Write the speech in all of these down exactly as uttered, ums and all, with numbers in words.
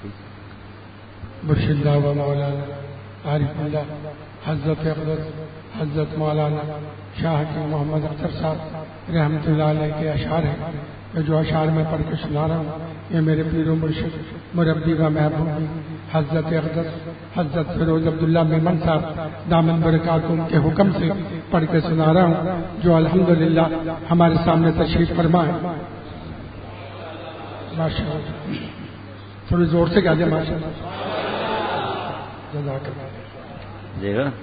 مرشد و مولانا عارف اللہ حضرت اقدس حضرت مولانا شاہ کی محمد اختر صاحب رحمۃ اللہ علیہ کے اشعار ہیں، جو اشعار میں پڑھ کے سنا رہا ہوں یہ میرے پیر و مرشد مربی و محبوب حضرت اقدس حضرت فیروز عبداللہ میمن صاحب دامن برکاتہم کے حکم سے پڑھ کے سنا رہا ہوں، جو الحمدللہ ہمارے سامنے تشریف فرما ہے۔ ماشاء اللہ، تھوڑی زور سے کہہ دیں ماشاء اللہ۔ جزاک اللہ۔ جی ہاں،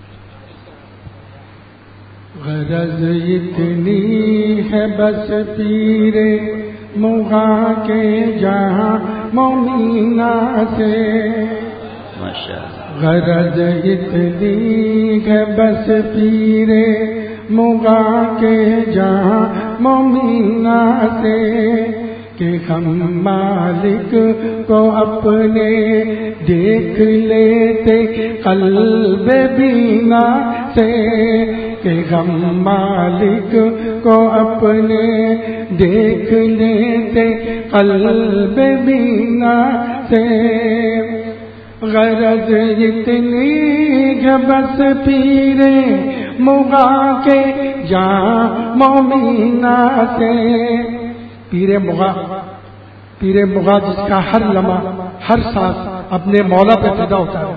غرض اتنی ہے بس پیر مغاں کے جہاں مومنہ سے، ماشاء اللہ، غرض اتنی ہے بس پیر مغاں کے جہاں مومنہ سے، کہ ہم مالک کو اپنے دیکھ لیتے قلب بینا سے، کہ ہم مالک کو اپنے دیکھ لیتے قلب بینا سے، غرض اتنی ہے بس پیر مغاں کے جہاں مومنہ سے۔ پیر مغاں، پیر مغاں جس کا ہر لمحہ ہر سانس اپنے مولا پہ فدا ہوتا ہے،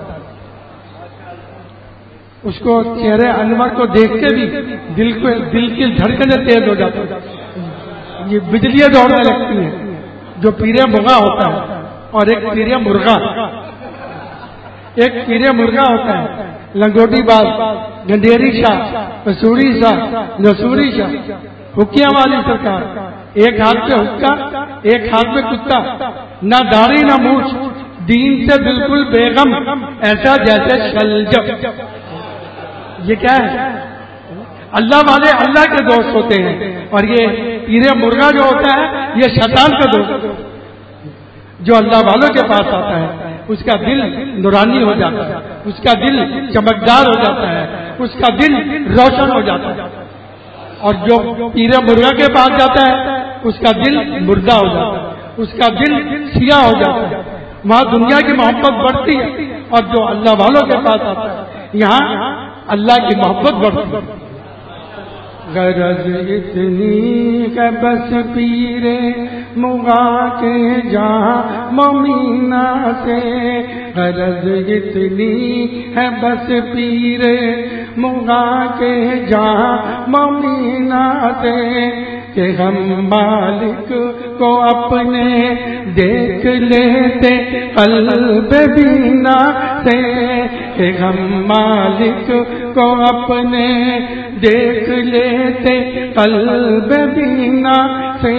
اس کو چہرے انور کو دیکھ کے بھی دل کو دل کی دھڑکنیں تیز ہو جاتی ہیں، یہ بجلیاں دوڑنے لگتی ہیں۔ جو پیر مغاں ہوتا ہے اور ایک پیر مرغا، ایک پیر مرغا ہوتا ہے لنگوٹی باز، گنڈیری شاہ، مسوری شاہ، نسوری شاہ، حکیاں والی سرکار، ایک ہاتھ پہ حکا ایک ہاتھ میں کتا، نہ داڑھی نہ مونچھ، دین سے بالکل بیغم، ایسا جیسے شلجم۔ یہ کیا ہے؟ اللہ والے اللہ کے دوست ہوتے ہیں، اور یہ پیر مرغا جو ہوتا ہے یہ شیطان کا دوست۔ جو اللہ والوں کے پاس آتا ہے اس کا دل نورانی ہو جاتا ہے، اس کا دل چمکدار ہو جاتا ہے، اس کا دل روشن ہو جاتا ہے، اور جو پیر مرغا کے پاس جاتا ہے اس کا دل مردہ ہو جاتا ہے، اس کا دل سیاہ ہو جاتا ہے۔ وہاں دنیا کی محبت بڑھتی ہے، اور جو اللہ والوں کے پاس آتا ہے یہاں اللہ کی محبت بڑھتی ہے۔ غرض اتنی ہے بس پیر مغاں کے جہاں مومنہ سے، غرض اتنی ہے بس پیر مغاں کے جہاں مومنہ سے، کہ ہم مالک کو اپنے دیکھ لیتے قلب بینا سے، کہ ہم مالک کو اپنے دیکھ لیتے قلب بینا سے۔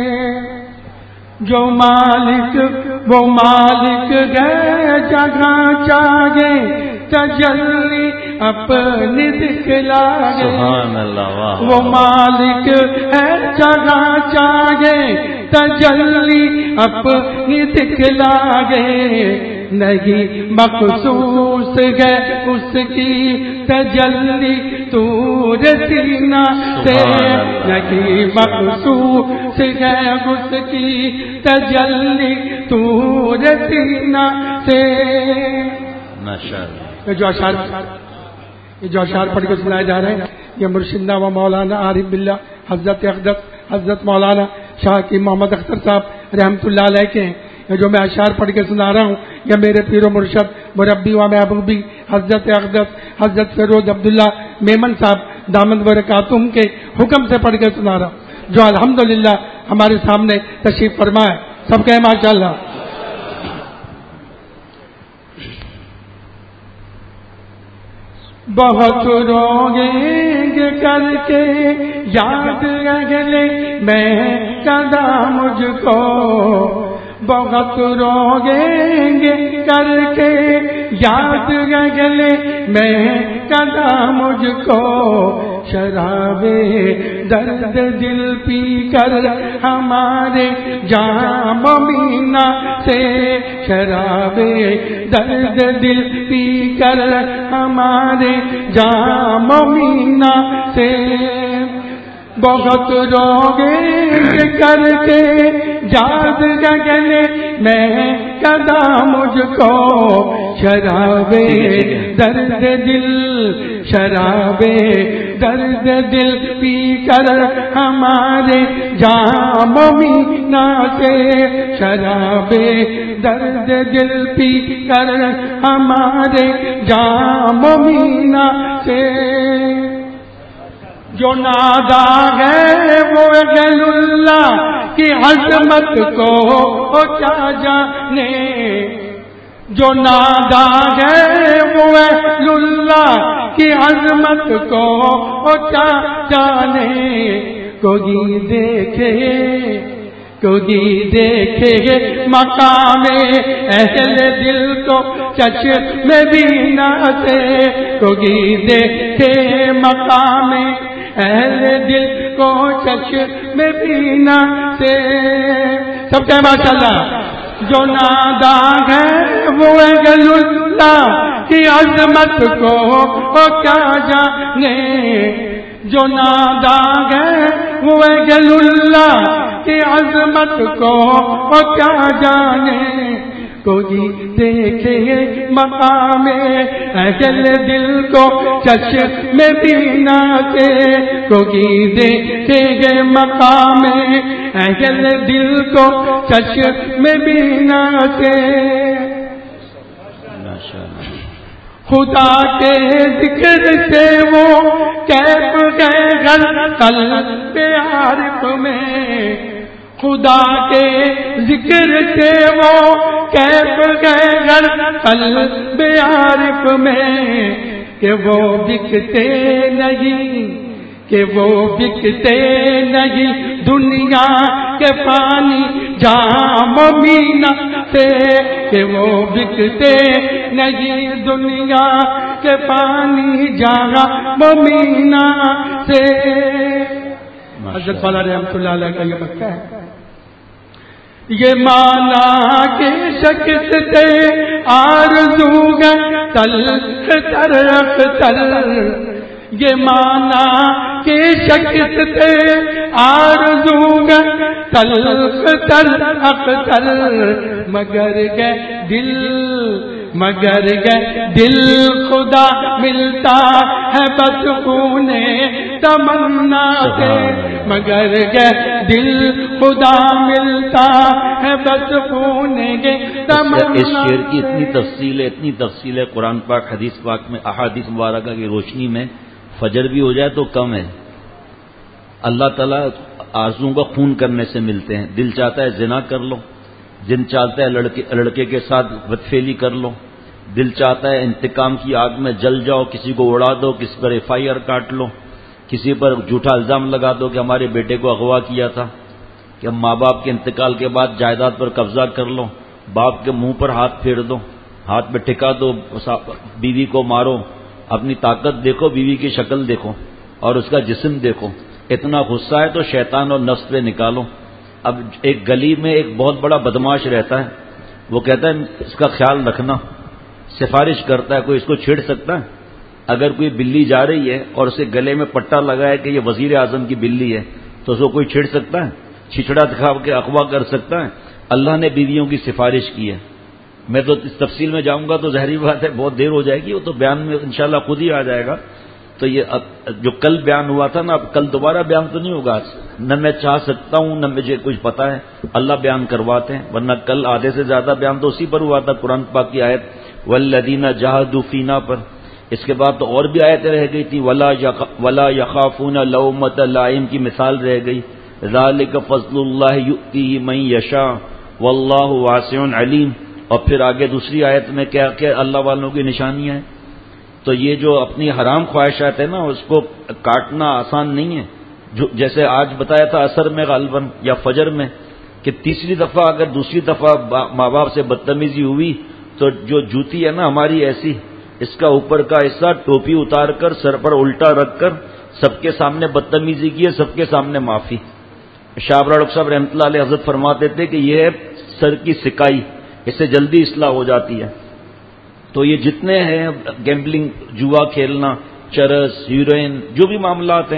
جو مالک وہ مالک گئے جگہ چاہے تجلی اپنی دکھلا گے، سبحان اللہ، واہ، وہ مالک ہے جگہ چاہے تجلی اپنی دکھلا گے، نہیں مخصوص ہے اس کی تجلی تور سینہ سے، نہیں مخصوص ہے اس کی تجلی تور سینہ سے۔ ماشاءاللہ، یہ جو اشعار یہ جو اشعار پڑھ کے سنائے جا رہے ہیں یہ مرشدنا و مولانا عارف باللہ حضرت اقدس حضرت مولانا شاہ کی محمد اختر صاحب رحمۃ اللہ علیہ کے ہیں۔ یہ جو میں اشعار پڑھ کے سنا رہا ہوں یہ میرے پیر و مرشد مربی و محبوبی حضرت اقدس حضرت فیروز عبداللہ میمن صاحب دامن برکاتہم کے حکم سے پڑھ کے سنا رہا ہوں، جو الحمدللہ ہمارے سامنے تشریف فرما ہے۔ سب کہیں ماشاءاللہ۔ بہت روگیں گے کر کے یاد اگلے میں کدا مجھ کو، بہت روگیں گے کر کے یاد اگلے میں کدا مجھ کو، شراب درد دل پی کر ہمارے جام مینا سے، شراب درد دل پی کر ہمارے جام مینا سے، بہت روگے کر کے جاد گگنے میں کدا مجھ کو شرابے درد دل شرابے درد دل پی کر ہمارے جام مینا سے شرابے درد دل پی کر ہمارے جام مینا سے جو نادا ہے وہ اہل اللہ کی عظمت کو کیا جانے جو نادا ہے وہ اہل اللہ کی عظمت کو کیا جانے کوئی دیکھے کوئی دیکھے مقام اہل دل کو چشم بینا سے کوئی دیکھے مقام اہل دل کو چشم بینا سے سب کہہ ماشاءاللہ جو نادا ہے وہ اہل اللہ کی عظمت کو کیا جانے جو نادا ہے وہ اہل اللہ کی عظمت کو کیا جانے کوئی دیکھے مقام اہل دل کو چشم بینا سے کوئی دیکھے مقام اہل دل کو چشم بینا سے خدا کے ذکر سے وہ کیف گئے قلب عارف میں خدا کے ذکر سے وہ کیف گئے قلب عارف میں کہ وہ بکتے نہیں کہ وہ بکتے نہیں دنیا کے پانی جام مینا سے کہ وہ بکتے نہیں دنیا کے پانی جام مینا سے حضرت والا رحمۃ اللہ علیہ کا یہ مکہ ہے یہ مانا کے شخص تھے آرزو گئے تلخ تر اختر یہ مانا کے شخص تھے آرزو گئے تلخ تر اختر مگر گئے دل مگر گئے دل خدا ملتا ہے بس خون تمنا سے مگر گئے دل خدا ملتا ہے بس خون تمنا. اس شعر کی اتنی تفصیل ہے اتنی تفصیل ہے قرآن پاک حدیث پاک میں احادیث مبارکہ کی روشنی میں فجر بھی ہو جائے تو کم ہے. اللہ تعالیٰ آرزوؤں کا خون کرنے سے ملتے ہیں. دل چاہتا ہے زنا کر لو, دل چاہتا ہے لڑکے لڑکے کے ساتھ بدفعلی کر لو, دل چاہتا ہے انتقام کی آگ میں جل جاؤ, کسی کو اڑا دو, کسی پر ایف آئی آر کاٹ لو, کسی پر جھوٹا الزام لگا دو کہ ہمارے بیٹے کو اغوا کیا تھا, کہ ماں باپ کے انتقال کے بعد جائیداد پر قبضہ کر لو, باپ کے منہ پر ہاتھ پھیر دو, ہاتھ پہ ٹھکا دو, بیوی کو مارو. اپنی طاقت دیکھو, بیوی کی شکل دیکھو اور اس کا جسم دیکھو. اتنا غصہ ہے تو شیطان اور نفس پہ نکالو. اب ایک گلی میں ایک بہت بڑا بدماش رہتا ہے, وہ کہتا ہے اس کا خیال رکھنا, سفارش کرتا ہے. کوئی اس کو چھیڑ سکتا ہے؟ اگر کوئی بلی جا رہی ہے اور اسے گلے میں پٹا لگا ہے کہ یہ وزیر اعظم کی بلی ہے تو اس کو کوئی چھیڑ سکتا ہے؟ چھچڑا دکھا کے اغوا کر سکتا ہے؟ اللہ نے بیویوں کی سفارش کی ہے. میں تو اس تفصیل میں جاؤں گا تو ظاہری بات ہے بہت دیر ہو جائے گی, وہ تو بیان میں انشاءاللہ خود ہی آ جائے گا. تو یہ جو کل بیان ہوا تھا نا, اب کل دوبارہ بیان تو نہیں ہوگا, نہ میں چاہ سکتا ہوں نہ مجھے کچھ پتا ہے, اللہ بیان کرواتے ہیں. ورنہ کل آدھے سے زیادہ بیان تو اسی پر ہوا تھا, قرآن پاک کی آیت والذین جاہدوا فینا پر. اس کے بعد تو اور بھی آیتیں رہ گئی تھی, ولا ولا یخافون لومۃ لائم کی مثال رہ گئی, ذالک فضل اللہ یؤتیہ من یشاء واللہ واسع علیم. اور پھر آگے دوسری آیت میں کیا کہ اللہ والوں کی نشانیاں ہیں. تو یہ جو اپنی حرام خواہشات ہیں نا, اس کو کاٹنا آسان نہیں ہے. جو جیسے آج بتایا تھا اثر میں غالباً یا فجر میں کہ تیسری دفعہ اگر دوسری دفعہ ماں باپ سے بدتمیزی ہوئی تو جو جوتی ہے نا ہماری ایسی, اس کا اوپر کا حصہ ٹوپی اتار کر سر پر الٹا رکھ کر سب کے سامنے بدتمیزی کی ہے, سب کے سامنے معافی. شاہ ڈاکٹر صاحب رحمۃ اللہ علیہ حضرت فرماتے تھے کہ یہ ہے سر کی سکائی, اس سے جلدی اصلاح ہو جاتی ہے. تو یہ جتنے ہیں گیمبلنگ, جوا کھیلنا, چرس, ہیروئن, جو بھی معاملات ہیں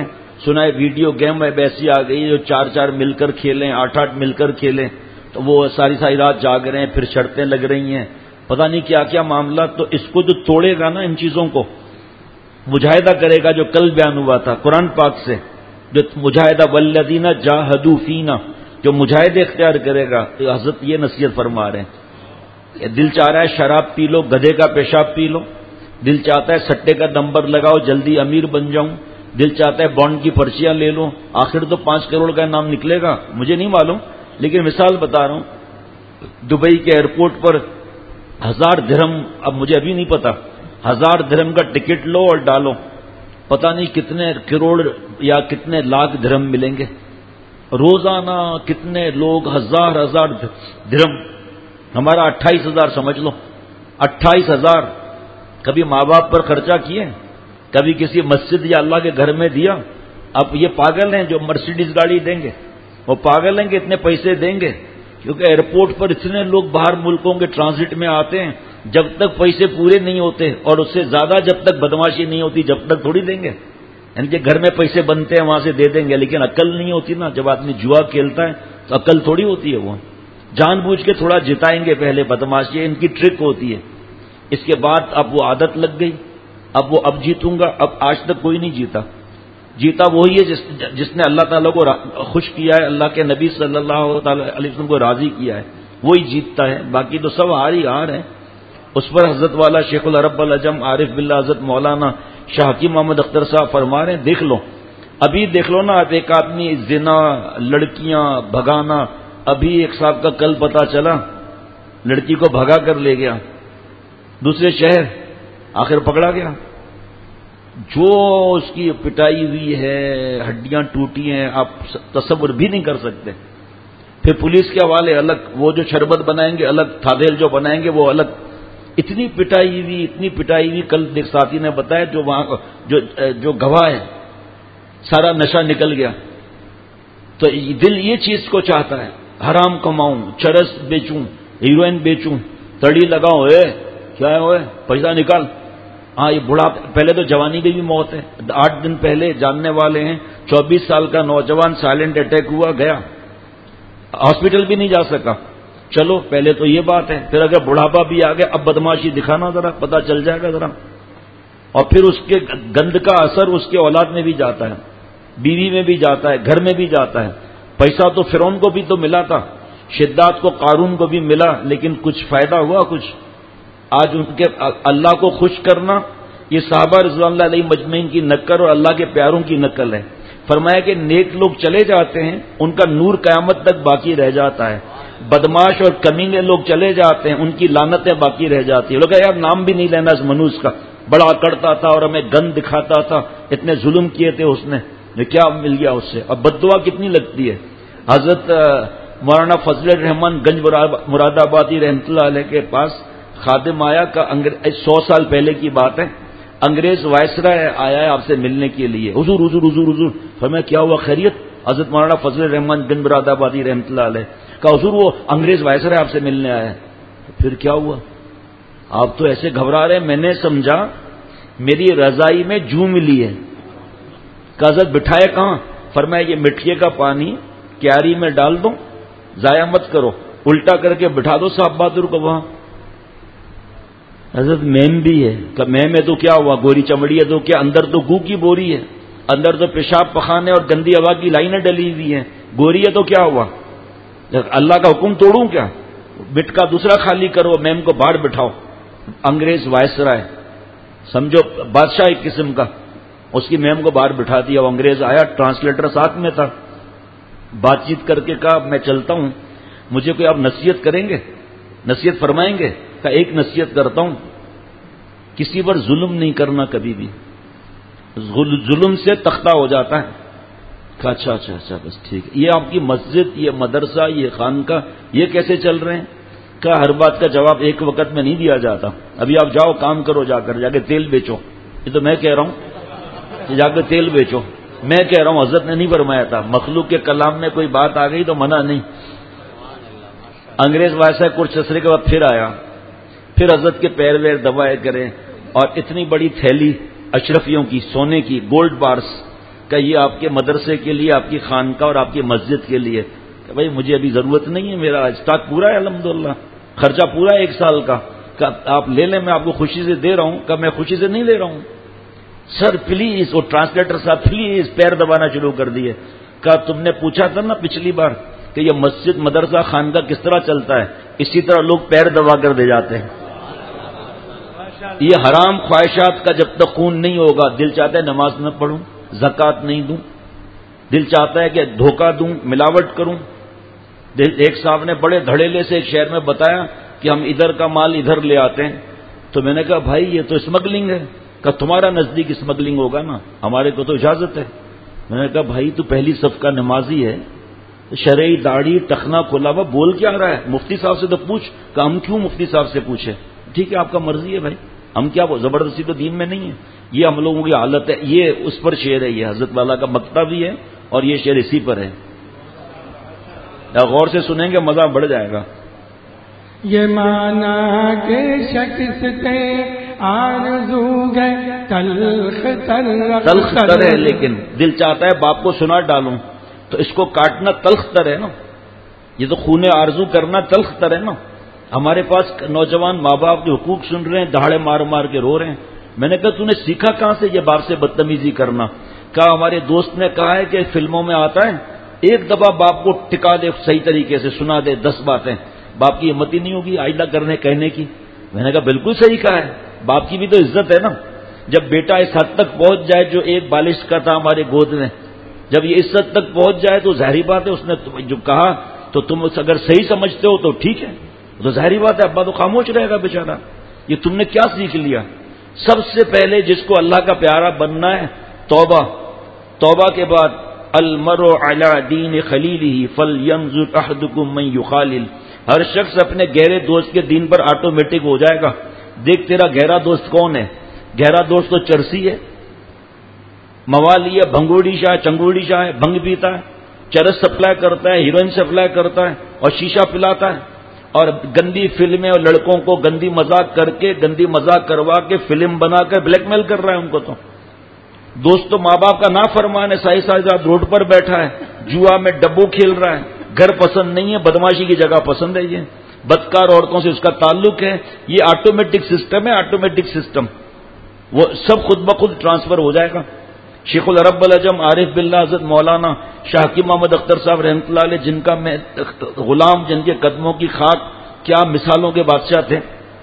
سنا ہے ویڈیو گیم اب ایسی آ گئی جو چار چار مل کر کھیلیں، آٹھ آٹھ مل کر کھیلیں، تو وہ ساری ساری رات جاگ رہے ہیں، پھر شرطیں لگ رہی ہیں، پتہ نہیں کیا کیا معاملات. تو اس کو جو توڑے گا نا ان چیزوں کو، مجاہدہ کرے گا جو کل بیان ہوا تھا قرآن پاک سے، جو مجاہدہ والذین جاہدوا فینا، جو مجاہدے اختیار کرے گا. تو حضرت یہ نصیحت فرما رہے ہیں کہ دل چاہ رہا ہے شراب پی لو، گدھے کا پیشاب پی لو، دل چاہتا ہے سٹے کا نمبر لگاؤ جلدی امیر بن جاؤں، دل چاہتا ہے بانڈ کی پرچیاں لے لو، آخر تو پانچ کروڑ کا نام نکلے گا، مجھے نہیں معلوم لیکن مثال بتا رہا ہوں. دبئی کے ایئرپورٹ پر ہزار درہم، اب مجھے ابھی نہیں پتا، ہزار درہم کا ٹکٹ لو اور ڈالو، پتہ نہیں کتنے کروڑ یا کتنے لاکھ درہم ملیں گے. روزانہ کتنے لوگ ہزار ہزار درہم، ہمارا اٹھائیس ہزار سمجھ لو، اٹھائیس ہزار کبھی ماں باپ پر خرچہ کیے، کبھی کسی مسجد یا اللہ کے گھر میں دیا. اب یہ پاگل ہیں جو مرسیڈیز گاڑی دیں گے، وہ پاگل ہیں کہ اتنے پیسے دیں گے، کیونکہ ایئرپورٹ پر اتنے لوگ باہر ملکوں کے ٹرانزٹ میں آتے ہیں، جب تک پیسے پورے نہیں ہوتے اور اس سے زیادہ جب تک بدماشی نہیں ہوتی جب تک تھوڑی دیں گے. یعنی کہ گھر میں پیسے بنتے ہیں وہاں سے دے دیں گے، لیکن عقل نہیں ہوتی نا. جب آدمی جوا کھیلتا ہے تو عقل تھوڑی ہوتی ہے، وہ جان بوجھ کے تھوڑا جتائیں گے پہلے بدماشی، ان کی ٹرک ہوتی ہے. اس کے بعد اب وہ عادت لگ گئی، اب وہ اب جیتوں گا. اب آج تک کوئی نہیں جیتا، جیتا وہی ہے جس جس نے اللہ تعالیٰ کو خوش کیا ہے، اللہ کے نبی صلی اللہ علیہ وسلم کو راضی کیا ہے، وہی جیتتا ہے. باقی تو سب ہار ہی ہار ہیں. اس پر حضرت والا شیخ العرب العجم عارف باللہ حضرت مولانا شاہ حکیم محمد اختر صاحب فرما رہے ہیں، دیکھ لو ابھی دیکھ لو نا، اب ایک آدمی زنا، لڑکیاں بھگانا، ابھی ایک صاحب کا کل پتا چلا لڑکی کو بھگا کر لے گیا دوسرے شہر، آخر پکڑا گیا. جو اس کی پٹائی ہوئی ہے، ہڈیاں ٹوٹی ہیں، آپ تصور بھی نہیں کر سکتے. پھر پولیس کے حوالے الگ، وہ جو شربت بنائیں گے الگ، تھادیل جو بنائیں گے وہ الگ. اتنی پٹائی ہوئی، اتنی پٹائی ہوئی. کل ایک ساتھی نے بتایا جو وہاں جو جو گواہ ہے سارا نشہ نکل گیا. تو دل یہ چیز کو چاہتا ہے، حرام کماؤں، چرس بیچوں، ہیروئن بیچوں، تڑی لگاؤں، اے کیا ہے وہ پیسہ نکال. ہاں یہ بڑھا، پہلے تو جوانی کی بھی موت ہے. آٹھ دن پہلے جاننے والے ہیں چوبیس سال کا نوجوان سائلنٹ اٹیک ہوا، گیا ہاسپٹل بھی نہیں جا سکا. چلو پہلے تو یہ بات ہے، پھر اگر بڑھاپا بھی آ گیا اب بدماشی دکھانا ذرا، پتہ چل جائے گا ذرا. اور پھر اس کے گند کا اثر اس کے اولاد میں بھی جاتا ہے، بیوی میں بھی جاتا ہے، گھر میں بھی جاتا ہے. پیسہ تو فرعون کو بھی تو ملا تھا، شداد کو قارون کو بھی ملا، لیکن کچھ فائدہ ہوا کچھ؟ آج ان کے اللہ کو خوش کرنا یہ صحابہ رضوان اللہ علیہ مجمعین کی نقل اور اللہ کے پیاروں کی نقل ہے. فرمایا کہ نیک لوگ چلے جاتے ہیں ان کا نور قیامت تک باقی رہ جاتا ہے، بدماش اور کمینے لوگ چلے جاتے ہیں ان کی لعنتیں باقی رہ جاتی ہیں. لوگ یار نام بھی نہیں لینا اس منوس کا، بڑا کرتا تھا اور ہمیں گند دکھاتا تھا، اتنے ظلم کیے تھے اس نے، کیا مل گیا اس سے؟ اب بددعا کتنی لگتی ہے. حضرت مولانا فضل الرحمان گنج مراد آبادی رحمۃ اللہ علیہ کے پاس خادم آیا کا، سو سال پہلے کی بات ہے، انگریز وائسرائے آیا ہے آپ سے ملنے کے لیے. حضور حضور حضور حضور فرمایا کیا ہوا خیریت؟ حضرت مولانا فضل الرحمان گنج مراد آبادی رحمۃ اللہ علیہ کا، حضور وہ انگریز وائسرائے آپ سے ملنے آیا ہے. پھر کیا ہوا؟ آپ تو ایسے گھبرا رہے ہیں، میں نے سمجھا میری رضائی میں جو ملی ہے. کہ حضرت بٹھائے کہاں؟ فرمایا یہ مٹھیے کا پانی کیاری میں ڈال دو، ضائع مت کرو، الٹا کر کے بٹھا دو صاحب بہادر کو وہاں. حضرت میم بھی ہے کہ میم ہے تو کیا ہوا، گوری چمڑی ہے تو کیا، اندر تو گو کی بوری ہے، اندر تو پیشاب پخانے اور گندی ہوا کی لائنیں ڈلی ہوئی ہیں، گوری ہے تو کیا ہوا، اللہ کا حکم توڑوں کیا؟ مٹ کا دوسرا خالی کرو، میم کو باہر بٹھاؤ. انگریز وائسرائے سمجھو بادشاہ ایک قسم کا، اس کی میم کو باہر بٹھا دیا. وہ انگریز آیا، ٹرانسلیٹر ساتھ میں تھا، بات چیت کر کے کہا میں چلتا ہوں، مجھے کوئی آپ نصیحت کریں گے، نصیحت فرمائیں گے؟ کہ ایک نصیحت کرتا ہوں، کسی پر ظلم نہیں کرنا کبھی بھی، ظلم سے تختہ ہو جاتا ہے. کہا اچھا اچھا اچھا بس ٹھیک ہے. یہ آپ کی مسجد، یہ مدرسہ، یہ خانقاہ، یہ کیسے چل رہے ہیں؟ کہا ہر بات کا جواب ایک وقت میں نہیں دیا جاتا، ابھی آپ جاؤ کام کرو، جا کر جا کے تیل بیچو. یہ تو میں کہہ رہا ہوں کہ جا کے تیل بیچو، میں کہہ رہا ہوں، حضرت نے نہیں فرمایا تھا. مخلوق کے کلام میں کوئی بات آ گئی تو منع نہیں. انگریز ویسا کچھ عرصے کے بعد پھر آیا، پھر حضرت کے پیر ویر دبائے کرے اور اتنی بڑی تھیلی اشرفیوں کی، سونے کی، گولڈ بارس، کہ یہ آپ کے مدرسے کے لیے، آپ کی خانقاہ اور آپ کی مسجد کے لیے، کہ بھائی مجھے ابھی ضرورت نہیں ہے، میرا اسٹاک پورا ہے الحمدللہ، خرچہ پورا ہے ایک سال کا، کہ آپ لے لیں، میں آپ کو خوشی سے دے رہا ہوں، کہ میں خوشی سے نہیں لے رہا ہوں۔ سر پلیز، وہ ٹرانسلیٹر صاحب پلیز پیر دبانا شروع کر دیے، کہ تم نے پوچھا تھا نا پچھلی بار کہ یہ مسجد مدرسہ خانقاہ کس طرح چلتا ہے، اسی طرح لوگ پیر دبا کر دے جاتے ہیں۔ یہ حرام خواہشات کا جب تک خون نہیں ہوگا، دل چاہتا ہے نماز نہ پڑھوں، زکوٰۃ نہیں دوں، دل چاہتا ہے کہ دھوکہ دوں، ملاوٹ کروں۔ ایک صاحب نے بڑے دھڑیلے سے ایک شہر میں بتایا کہ ہم ادھر کا مال ادھر لے آتے ہیں، تو میں نے کہا بھائی یہ تو اسمگلنگ ہے، کہ تمہارا نزدیک اسمگلنگ ہوگا نا، ہمارے کو تو اجازت ہے۔ میں نے کہا بھائی تو پہلی صف کا نمازی ہے، شرعی داڑھی ٹخنا کھلا ہوا بول کیا رہا ہے، مفتی صاحب سے تو پوچھ، کہ ہم کیوں مفتی صاحب سے پوچھے؟ ٹھیک ہے آپ کا مرضی ہے بھائی، ہم کیا وہ زبردستی تو دین میں نہیں ہے، یہ ہم لوگوں کی حالت ہے۔ یہ اس پر شعر ہے، یہ حضرت والا کا مکتب بھی ہے اور یہ شعر اسی پر ہے، غور سے سنیں گے مزہ بڑھ جائے گا۔ یہ مانا کے شخص تے آرزو گئے تلخ تر تلخ تر ہے، لیکن دل چاہتا ہے باپ کو سنا ڈالوں، تو اس کو کاٹنا تلخ تر ہے نا، یہ تو خون آرزو کرنا تلخ تر ہے نا۔ ہمارے پاس نوجوان ماں باپ کے حقوق سن رہے ہیں، دہاڑے مار مار کے رو رہے ہیں۔ میں نے کہا تو نے سیکھا کہاں سے یہ باپ سے بدتمیزی کرنا؟ کہا ہمارے دوست نے کہا ہے کہ فلموں میں آتا ہے ایک دفعہ باپ کو ٹکا دے، صحیح طریقے سے سنا دے دس باتیں، باپ کی ہمت ہی نہیں ہوگی آئندہ کرنے کہنے کی۔ میں نے کہا بالکل صحیح کہا ہے، باپ کی بھی تو عزت ہے نا۔ جب بیٹا اس حد تک پہنچ جائے جو ایک بالش کا تھا ہمارے گود میں، جب یہ اس حد تک پہنچ جائے تو ظاہری بات ہے اس نے جو کہا تو تم اگر صحیح سمجھتے ہو تو ٹھیک ہے، تو ظاہری بات ہے ابا تو خاموش رہے گا بیچارہ۔ یہ تم نے کیا سیکھ لیا؟ سب سے پہلے جس کو اللہ کا پیارا بننا ہے توبہ، توبہ کے بعد المرء علی دین خلیلہ فلینظر احدکم من یخالل، ہر شخص اپنے گہرے دوست کے دین پر آٹومیٹک ہو جائے گا۔ دیکھ تیرا گہرا دوست کون ہے؟ گہرا دوست تو چرسی ہے، موالی ہے، بھنگوڑی شاہ چنگوڑی شاہ ہے، بھنگ پیتا ہے، چرس سپلائی کرتا ہے، ہیروئن سپلائی کرتا ہے اور شیشہ پلاتا ہے، اور گندی فلمیں اور لڑکوں کو گندی مذاق کر کے گندی مذاق کروا کے فلم بنا کر بلیک میل کر رہا ہے ان کو۔ تو دوست تو ماں باپ کا نافرمان ہے، سائی سائی رات روڈ پر بیٹھا ہے، جوا میں ڈبو کھیل رہا ہے، گھر پسند نہیں ہے، بدماشی کی جگہ پسند ہے، یہ بدکار عورتوں سے اس کا تعلق ہے۔ یہ آٹومیٹک سسٹم ہے، آٹومیٹک سسٹم، وہ سب خود بخود ٹرانسفر ہو جائے گا۔ شیخ العرب العجم عارف باللہ حضرت مولانا شاہ حکیم محمد اختر صاحب رحمۃ اللہ علیہ، جن کا میں غلام، جن کے قدموں کی خاک، کیا مثالوں کے بادشاہ تھے۔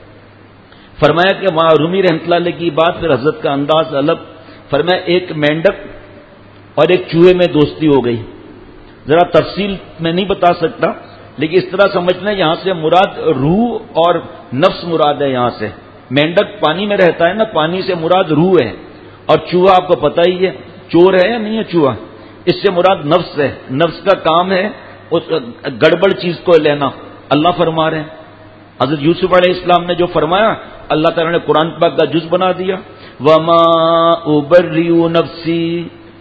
فرمایا کہ وہاں رومی رحمۃ اللہ علیہ کی بات، پھر حضرت کا انداز الگ۔ فرمایا ایک مینڈک اور ایک چوہے میں دوستی ہو گئی، ذرا تفصیل میں نہیں بتا سکتا، لیکن اس طرح سمجھنا یہاں سے مراد روح اور نفس مراد ہے۔ یہاں سے مینڈک پانی میں رہتا ہے نا، پانی سے مراد روح ہے، اور چوہا آپ کو پتہ ہی ہے چور ہے یا نہیں ہے چوہا، اس سے مراد نفس ہے۔ نفس کا کام ہے اس گڑبڑ چیز کو لینا۔ اللہ فرما رہے ہیں، حضرت یوسف علیہ السلام نے جو فرمایا، اللہ تعالیٰ نے قرآن پاک کا جز بنا دیا، وَمَا أُبَرِّئُ نَفْسِي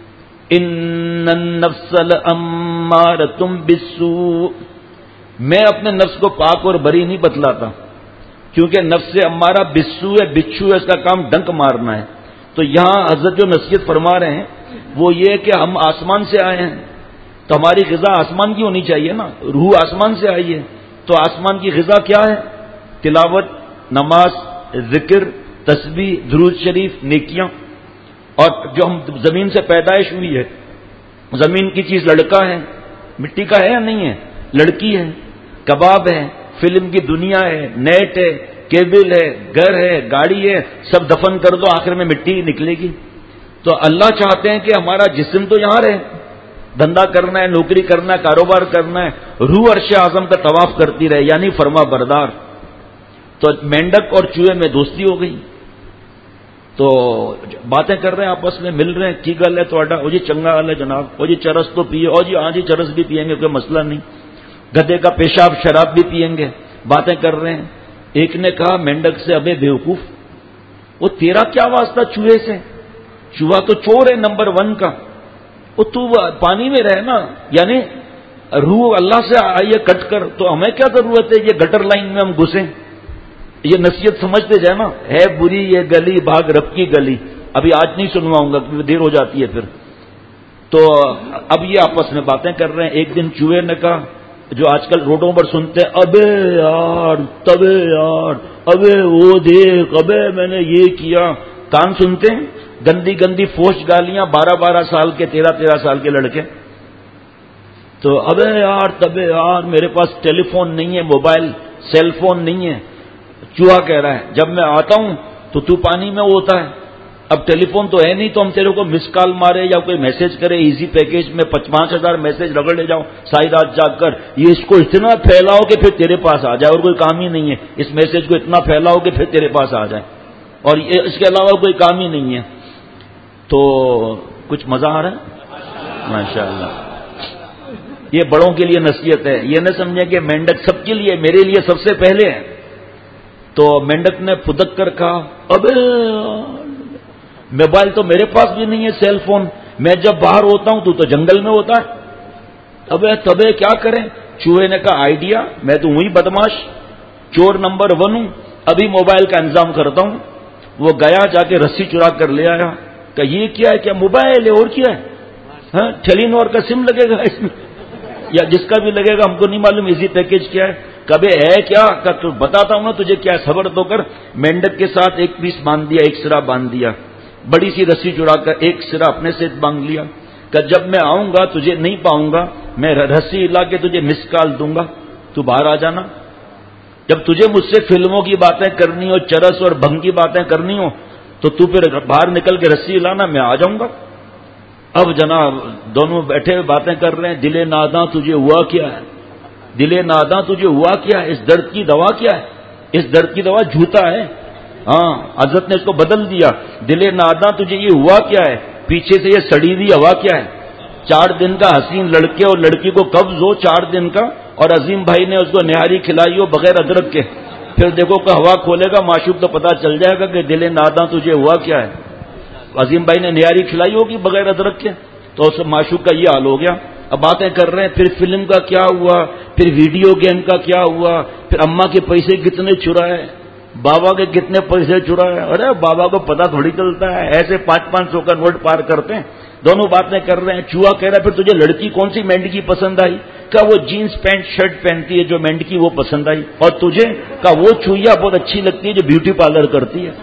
إِنَّ النَّفْسَ لَأَمَّارَةٌ بِالسُّوءِ، میں اپنے نفس کو پاک اور بری نہیں بتلاتا، کیونکہ نفس امارہ بسو ہے، بچھو ہے، اس کا کام ڈنک مارنا ہے۔ تو یہاں حضرت جو نصیحت فرما رہے ہیں وہ یہ کہ ہم آسمان سے آئے ہیں، تو ہماری غذا آسمان کی ہونی چاہیے نا، روح آسمان سے آئی ہے، تو آسمان کی غذا کیا ہے؟ تلاوت، نماز، ذکر، تسبیح، درود شریف، نیکیاں۔ اور جو ہم زمین سے پیدائش ہوئی ہے، زمین کی چیز لڑکا ہے، مٹی کا ہے یا نہیں ہے؟ لڑکی ہے، کباب ہے، فلم کی دنیا ہے، نیٹ ہے، کیبل ہے، گھر ہے، گاڑی ہے، سب دفن کر دو، آخر میں مٹی نکلے گی۔ تو اللہ چاہتے ہیں کہ ہمارا جسم تو یہاں رہے، دھندا کرنا ہے، نوکری کرنا ہے، کاروبار کرنا ہے، روح عرش اعظم کا طواف کرتی رہے، یعنی فرما بردار۔ تو مینڈک اور چوہے میں دوستی ہو گئی، تو باتیں کر رہے ہیں آپس میں، مل رہے ہیں، کی گل ہے تھوڑا، او جی چنگا گل ہے جناب، او جی چرس تو پیے، او جی ہاں جی چرس بھی پیئیں گے، کوئی مسئلہ نہیں، گدھے کا پیشاب شراب بھی پیئیں گے، باتیں کر رہے ہیں۔ ایک نے کہا مینڈک سے، ابے بیوقوف، وہ تیرا کیا واسطہ چوہے سے؟ چوہا تو چور ہے نمبر ون کا، وہ تو پانی میں رہے نا، یعنی روح اللہ سے آئیے کٹ کر، تو ہمیں کیا ضرورت ہے یہ گٹر لائن میں ہم گھسیں؟ یہ نصیحت سمجھتے جائے نا، ہے بری یہ گلی بھاگ رب کی گلی، ابھی آج نہیں سنواؤں گا کیونکہ دیر ہو جاتی ہے پھر۔ تو اب یہ آپس میں باتیں کر رہے ہیں. ایک دن چوہے نے کہا, جو آج کل روڈوں پر سنتے ہیں, ابے یار تبے یار, ابے وہ دیکھ, ابے میں نے یہ کیا, کان سنتے ہیں گندی گندی فوش گالیاں, بارہ بارہ سال کے تیرہ تیرہ سال کے لڑکے. تو ابے یار تبے یار, میرے پاس ٹیلی فون نہیں ہے, موبائل سیل فون نہیں ہے. چوہا کہہ رہا ہے جب میں آتا ہوں تو تو پانی میں ہوتا ہے, اب ٹیلی فون تو ہے نہیں تو ہم تیرے کو مس کال مارے یا کوئی میسج کرے, ایزی پیکیج میں پانچ ہزار میسج رگڑ لے جاؤ ساری رات جاگ کر, یہ اس کو اتنا پھیلاؤ کہ پھر تیرے پاس آ جائے, اور کوئی کام ہی نہیں ہے. اس میسج کو اتنا پھیلاؤ کہ پھر تیرے پاس آ جائے, اور اس کے علاوہ کوئی کام ہی نہیں ہے. تو کچھ مزہ آ رہا ہے ماشاء اللہ. یہ بڑوں کے لیے نصیحت ہے, یہ نہ سمجھے کہ مینڈک سب کے لیے, میرے لیے سب سے پہلے ہے. تو مینڈک نے پھدک کر کہا ابے موبائل تو میرے پاس بھی نہیں ہے, سیل فون, میں جب باہر ہوتا ہوں تو تو جنگل میں ہوتا ہے, ابے تبے کیا کریں. چوہے نے کہا آئیڈیا, میں تو وہی بدماش چور نمبر ون ہوں, ابھی موبائل کا انتظام کرتا ہوں. وہ گیا جا کے رسی چرا کر لے آیا, کہ یہ کیا ہے, کیا موبائل ہے اور کیا ہے, ہاں ٹیلینور کا سم لگے گا اس میں, یا جس کا بھی لگے گا ہم کو نہیں معلوم ایزی پیکیج کیا ہے. کبھی ہے کیا, تو بتاتا ہوں نا تجھے کیا ہے, صبر تو کر. مینڈک کے ساتھ ایک پیس باندھ دیا, ایک سرا باندھ دیا, بڑی سی رسی چڑا کر ایک سرا اپنے سے باندھ لیا, کہ جب میں آؤں گا تجھے نہیں پاؤں گا, میں رسی ہلا کے تجھے مس کال دوں گا, تو باہر آ جانا. جب تجھے مجھ سے فلموں کی باتیں کرنی ہو, چرس اور بھنگ کی باتیں کرنی ہو, تو تو پھر باہر نکل کے رسی ہلانا, میں آ جاؤں گا. اب جناب دونوں بیٹھے ہوئے باتیں کر رہے ہیں. دل ناداں تجھے ہوا کیا ہے, دل ناداں تجھے ہوا کیا ہے, اس درد کی دوا کیا ہے, اس درد کی دوا جھوتا ہے. ہاں حضرت نے اس کو بدل دیا, دل ناداں تجھے یہ ہوا کیا ہے, پیچھے سے یہ سڑی ہوئی ہوا کیا ہے. چار دن کا حسین لڑکے اور لڑکی کو قبض ہو, چار دن کا, اور عظیم بھائی نے اس کو نہاری کھلائی ہو بغیر ادرک کے, پھر دیکھو کہ ہوا کھولے گا معشوق تو پتا چل جائے گا کہ دل ناداں تجھے ہوا کیا ہے. عظیم بھائی نے نہاری کھلائی ہوگی بغیر ادرک کے, تو اس معشوق کا یہ حال ہو گیا. اب باتیں کر رہے ہیں, پھر فلم کا کیا ہوا, پھر ویڈیو گیم کا کیا ہوا, پھر اماں کے پیسے کتنے چرائے, بابا کے کتنے پیسے چرائے. ارے بابا کو پتا تھوڑی چلتا ہے, ایسے پانچ پانچ سو کا نوٹ پار کرتے ہیں. دونوں باتیں کر رہے ہیں. چوہا کہہ رہا ہے پھر تجھے لڑکی کون سی مینڈکی پسند آئی, کہ وہ جینس پینٹ شرٹ پہنتی ہے جو مینڈکی وہ پسند آئی, اور تجھے, کہ وہ چوہیا بہت اچھی لگتی ہے جو بیوٹی پارلر کرتی ہے.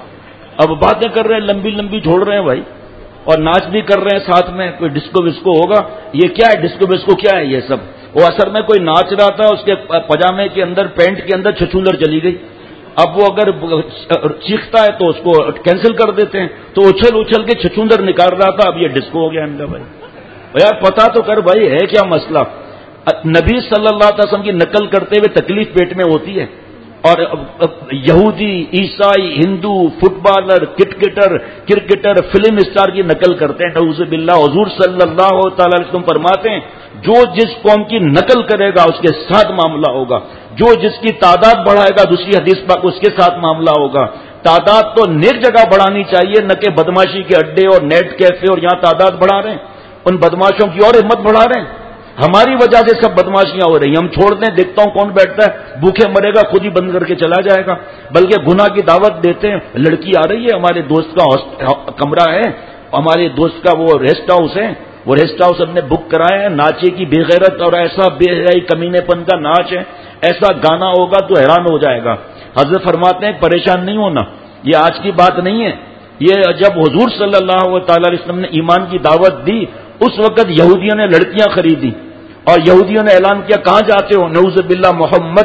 اب باتیں کر رہے ہیں, لمبی لمبی چھوڑ رہے ہیں بھائی, اور ناچ بھی کر رہے ہیں ساتھ میں. کوئی ڈسکو وسکو ہوگا, یہ کیا ہے ڈسکو وسکو کیا ہے یہ سب. وہ اثر میں کوئی ناچ رہا تھا, اس کے پجامے کے اندر پینٹ کے اندر چھچولر چلی گئی. اب وہ اگر چیختا ہے تو اس کو کینسل کر دیتے ہیں, تو اچھل اچھل کے چھچوندر نکال رہا تھا, اب یہ ڈسکو ہو گیا. اندر بھائی یار پتا تو کر بھائی, ہے کیا مسئلہ. نبی صلی اللہ علیہ وسلم کی نقل کرتے ہوئے تکلیف پیٹ میں ہوتی ہے, اور یہودی, عیسائی, ہندو, footballer, cricketer cricketer film star کی نقل کرتے ہیں. نعوذ باللہ. حضور صلی اللہ تعالی علیہ وسلم فرماتے ہیں جو جس قوم کی نقل کرے گا اس کے ساتھ معاملہ ہوگا, جو جس کی تعداد بڑھائے گا دوسری حدیث پاک اس کے ساتھ معاملہ ہوگا. تعداد تو نیک جگہ بڑھانی چاہیے, نہ کہ بدماشی کے اڈے اور نیٹ کیفے اور یہاں تعداد بڑھا رہے ہیں, ان بدماشوں کی اور ہمت بڑھا رہے ہیں. ہماری وجہ سے سب بدماشیاں ہو رہی ہیں. ہم چھوڑ دیں, دیکھتا ہوں کون بیٹھتا ہے, بھوکے مرے گا, خود ہی بند کر کے چلا جائے گا. بلکہ گناہ کی دعوت دیتے ہیں. لڑکی آ رہی ہے, ہمارے دوست کا کمرہ ہے, ہمارے دوست کا وہ ریسٹ ہاؤس ہے, وہ ریسٹ ہاؤس ہم نے بک کرایا ہے. ناچے کی بے غیرت اور ایسا بے حیائی کمینے پن کا ناچ ہے, ایسا گانا ہوگا تو حیران ہو جائے گا. حضرت فرماتے ہیں پریشان نہیں ہونا, یہ آج کی بات نہیں ہے. یہ جب حضور صلی اللہ تعالی علیہ وسلم نے ایمان کی دعوت دی, اس وقت یہودیوں نے لڑکیاں خریدی, اور یہودیوں نے اعلان کیا کہاں جاتے ہو, نعوذ باللہ محمد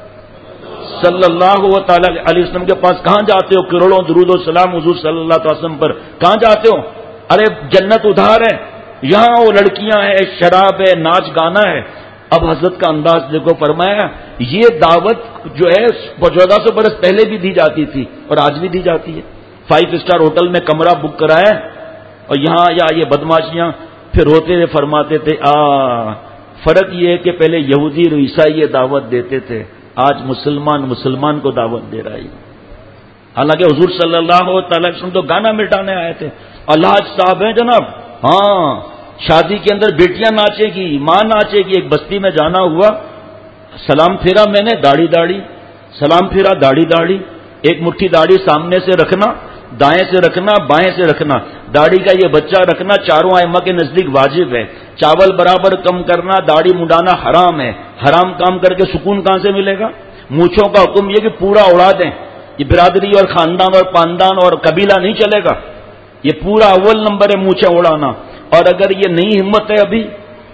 صلی اللہ تعالی علیہ وسلم کے پاس کہاں جاتے ہو, کروڑوں درود و سلام حضور صلی اللہ علیہ وسلم پر, کہاں جاتے ہو, ارے جنت ادھار ہے, یہاں وہ لڑکیاں ہیں, شراب ہے, ناچ گانا ہے. اب حضرت کا انداز دیکھو, فرمایا یہ دعوت جو ہے چودہ سو برس پہلے بھی دی جاتی تھی اور آج بھی دی جاتی ہے. فائیو اسٹار ہوٹل میں کمرہ بک کرایا, اور یہاں یا یہ بدماشیاں. پھر روتے ہوئے فرماتے تھے آ فرق یہ ہے کہ پہلے یہودی اور عیسائی دعوت دیتے تھے, آج مسلمان مسلمان کو دعوت دے رہا ہے. حالانکہ حضور صلی اللہ تعالی وسلم تو گانا مٹانے آئے تھے. اللہ صاحب ہیں جناب, ہاں شادی کے اندر بیٹیاں ناچے گی, ماں ناچے گی. ایک بستی میں جانا ہوا, سلام پھیرا میں نے, داڑھی داڑھی, سلام پھیرا داڑھی داڑھی, ایک مٹھی داڑھی سامنے سے رکھنا, دائیں سے رکھنا بائیں سے رکھنا. داڑھی کا یہ بچہ رکھنا چاروں ائمہ کے نزدیک واجب ہے. چاول برابر کم کرنا, داڑھی منڈانا حرام ہے. حرام کام کر کے سکون کہاں سے ملے گا؟ مونچھوں کا حکم یہ کہ پورا اڑا دیں. یہ برادری اور خاندان اور پاندان اور قبیلہ نہیں چلے گا, یہ پورا اول نمبر ہے مونچھیں اڑانا. اور اگر یہ نئی ہمت ہے ابھی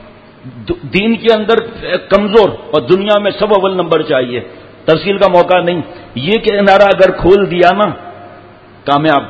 دین کے اندر کمزور اور دنیا میں سب اول نمبر چاہیے, تفصیل کا موقع نہیں. یہ کنارہ اگر کھول دیا نا کامیاب.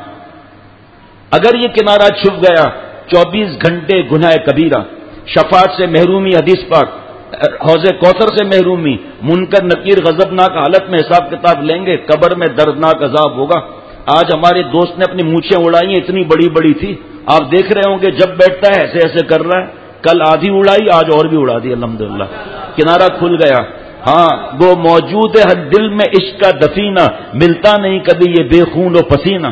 اگر یہ کنارہ چھپ گیا چوبیس گھنٹے گناہ کبیرہ, شفاعت سے محرومی, حدیث پاک, حوض کوثر سے محرومی, منکر نکیر غضبناک حالت میں حساب کتاب لیں گے, قبر میں دردناک عذاب ہوگا. آج ہمارے دوست نے اپنی مونچھیں اڑائی ہیں, اتنی بڑی بڑی تھی, آپ دیکھ رہے ہوں گے جب بیٹھتا ہے ایسے ایسے کر رہا ہے. کل آدھی اڑائی, آج اور بھی اڑا دی الحمدللہ, کنارہ کھل گیا. ہاں وہ موجود ہے ہر دل میں عشق کا دفینہ, ملتا نہیں کبھی یہ بے خون و پسینہ.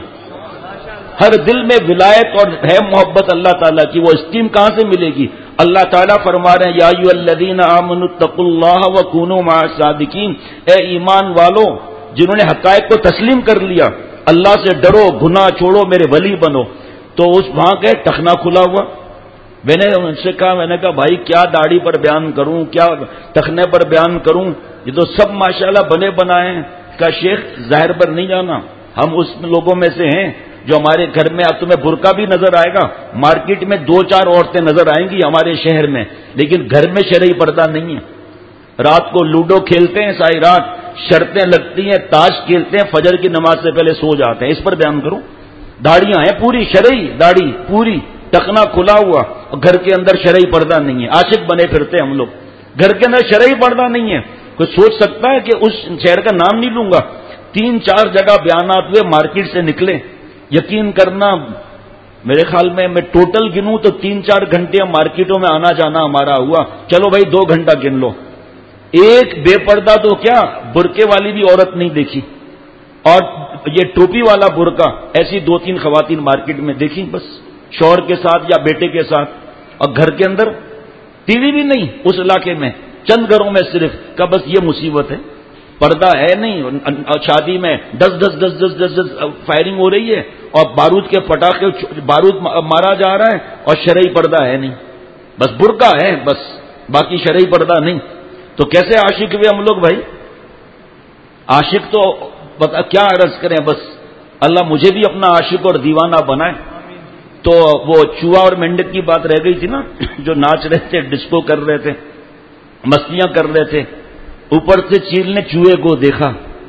ہر دل میں ولایت اور ہے محبت اللہ تعالیٰ کی, وہ اسٹیم کہاں سے ملے گی؟ اللہ تعالیٰ فرما رہے ہیں یا ایھا الذین آمنوا اتقوا اللہ وکونوا مع الصادقین, اے ایمان والو جنہوں نے حقائق کو تسلیم کر لیا, اللہ سے ڈرو, گناہ چھوڑو, میرے ولی بنو. تو اس وہاں کے ٹخنا کھلا ہوا. میں نے ان سے کہا میں نے کہا بھائی کیا داڑھی پر بیان کروں, کیا ٹخنے پر بیان کروں, یہ تو سب ماشاءاللہ بنے بنائے ہیں. کہا شیخ ظاہر پر نہیں جانا, ہم اس لوگوں میں سے ہیں جو ہمارے گھر میں اب تمہیں برقع بھی نظر آئے گا, مارکیٹ میں دو چار عورتیں نظر آئیں گی ہمارے شہر میں, لیکن گھر میں شرعی پردہ نہیں ہے. رات کو لوڈو کھیلتے ہیں ساری رات, شرطیں لگتی ہیں, تاش کھیلتے ہیں, فجر کی نماز سے پہلے سو جاتے ہیں. اس پر بیان کروں؟ داڑیاں ہیں پوری شرعی داڑھی, پوری ٹخنا کھلا ہوا, گھر کے اندر شرعی پردہ نہیں ہے. عاشق بنے پھرتے ہیں ہم لوگ, گھر کے اندر شرعی پردہ نہیں ہے. کوئی سوچ سکتا ہے کہ اس شہر کا نام نہیں لوں گا, تین چار جگہ بیانات ہوئے, مارکیٹ سے نکلے. یقین کرنا میرے خیال میں میں ٹوٹل گنوں تو تین چار گھنٹے مارکیٹوں میں آنا جانا ہمارا ہوا. چلو بھائی دو گھنٹہ گن لو, ایک بے پردہ تو کیا برقعے والی بھی عورت نہیں دیکھی, اور یہ ٹوپی والا برقع ایسی دو تین خواتین مارکیٹ میں دیکھی, بس شوہر کے ساتھ یا بیٹے کے ساتھ. اور گھر کے اندر ٹی وی بھی نہیں اس علاقے میں, چند گھروں میں صرف. کا بس یہ مصیبت ہے, پردہ ہے نہیں. شادی میں دس دس دس دس دس دس فائرنگ ہو رہی ہے اور بارود کے پٹاخے بارود مارا جا رہا ہے اور شرعی پردہ ہے نہیں, بس برقع ہے بس, باقی شرعی پردہ نہیں. تو کیسے عاشق ہوئے ہم لوگ بھائی؟ عاشق تو کیا عرض کریں, بس اللہ مجھے بھی اپنا عاشق اور دیوانہ بنائے. تو وہ چوہا اور مینڈک کی بات رہ گئی تھی نا, جو ناچ رہے تھے, ڈسکو کر رہے تھے, مستیاں کر رہے تھے. اوپر سے چیل نے چوہے کو دیکھا,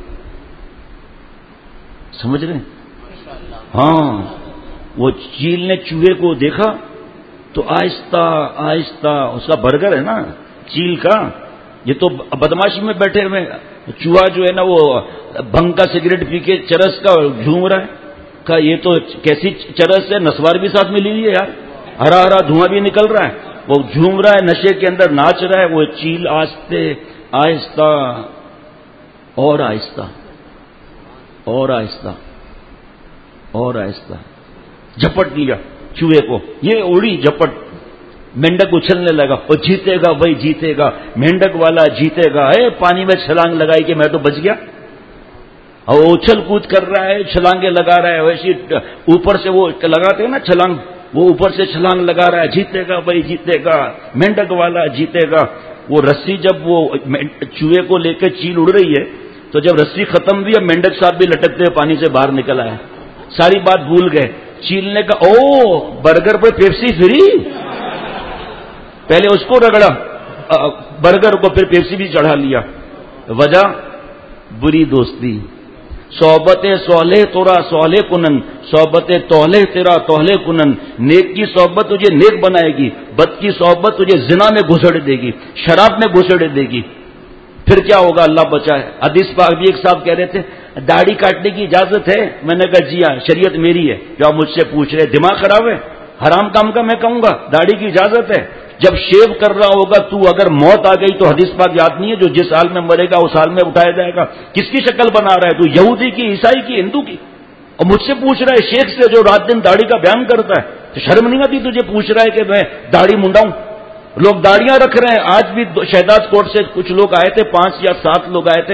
سمجھ رہے؟ ہاں وہ چیل نے چوہے کو دیکھا تو آہستہ آہستہ, اس کا برگر ہے نا چیل کا, یہ تو بدماشی میں بیٹھے ہوئے. چوہا جو ہے نا وہ بھنگ کا سگریٹ پی کے چرس کا جھوم رہا ہے. کہا یہ تو کیسی چرس ہے, نسوار بھی ساتھ ملی ہوئی ہے یار, ہرا ہرا دھواں بھی نکل رہا ہے, وہ جھوم رہا ہے, نشے کے اندر ناچ رہا ہے. وہ چیل آہستہ آہستہ اور آہستہ اور آہستہ اور آہستہ جھپٹ لیا چوہے کو, یہ اڑی جھپٹ. مینڈک اچھلنے لگا, وہ جیتے گا بھائی جیتے گا, مینڈک والا جیتے گا. اے پانی میں چھلانگ لگائی کہ میں تو بچ گیا, اور وہ اچھل کود کر رہا ہے, چھلانگیں لگا رہا ہے. ویسے اوپر سے وہ لگاتے ہیں نا چھلانگ, وہ اوپر سے چھلانگ لگا رہا ہے, جیتے گا بھائی جیتے گا, مینڈک والا جیتے گا. وہ رسی جب وہ چوہے کو لے کے چیل اڑ رہی ہے تو جب رسی ختم ہوئی, اب مینڈک صاحب بھی لٹکتے ہوئے پانی سے باہر نکل آئے. ساری بات بھول گئے. چیل نے کہا او برگر پہ پیپسی فری, پہلے اس کو رگڑا برگر کو, پھر پیپسی بھی چڑھا لیا. وجہ بری دوستی. صحبت صالح تورا صالح کنن, صحبت توحلے تیرا توحلے کنن. نیک کی صحبت تجھے نیک بنائے گی, بد کی صحبت تجھے زنا میں گھسڑ دے گی, شراب میں گھسڑ دے گی. پھر کیا ہوگا اللہ بچائے. حدیث پاک بھی ایک صاحب کہہ رہے تھے داڑھی کاٹنے کی اجازت ہے. میں نے کہا جی ہاں شریعت میری ہے, جو آپ مجھ سے پوچھ رہے, دماغ خراب ہے, حرام کام کا میں کہوں گا داڑھی کی اجازت ہے. جب شیو کر رہا ہوگا تو, اگر موت آ گئی تو حدیث پاک یاد نہیں ہے, جو جس حال میں مرے گا اس حال میں اٹھایا جائے گا. کس کی شکل بنا رہا ہے تو, یہودی کی, عیسائی کی, ہندو کی؟ اور مجھ سے پوچھ رہا ہے شیخ سے جو رات دن داڑھی کا بیان کرتا ہے, تو شرم نہیں آتی تجھے پوچھ رہا ہے کہ میں داڑھی منڈاؤں؟ لوگ داڑیاں رکھ رہے ہیں. آج بھی شہداد کوٹ سے کچھ لوگ آئے تھے, پانچ یا سات لوگ آئے تھے,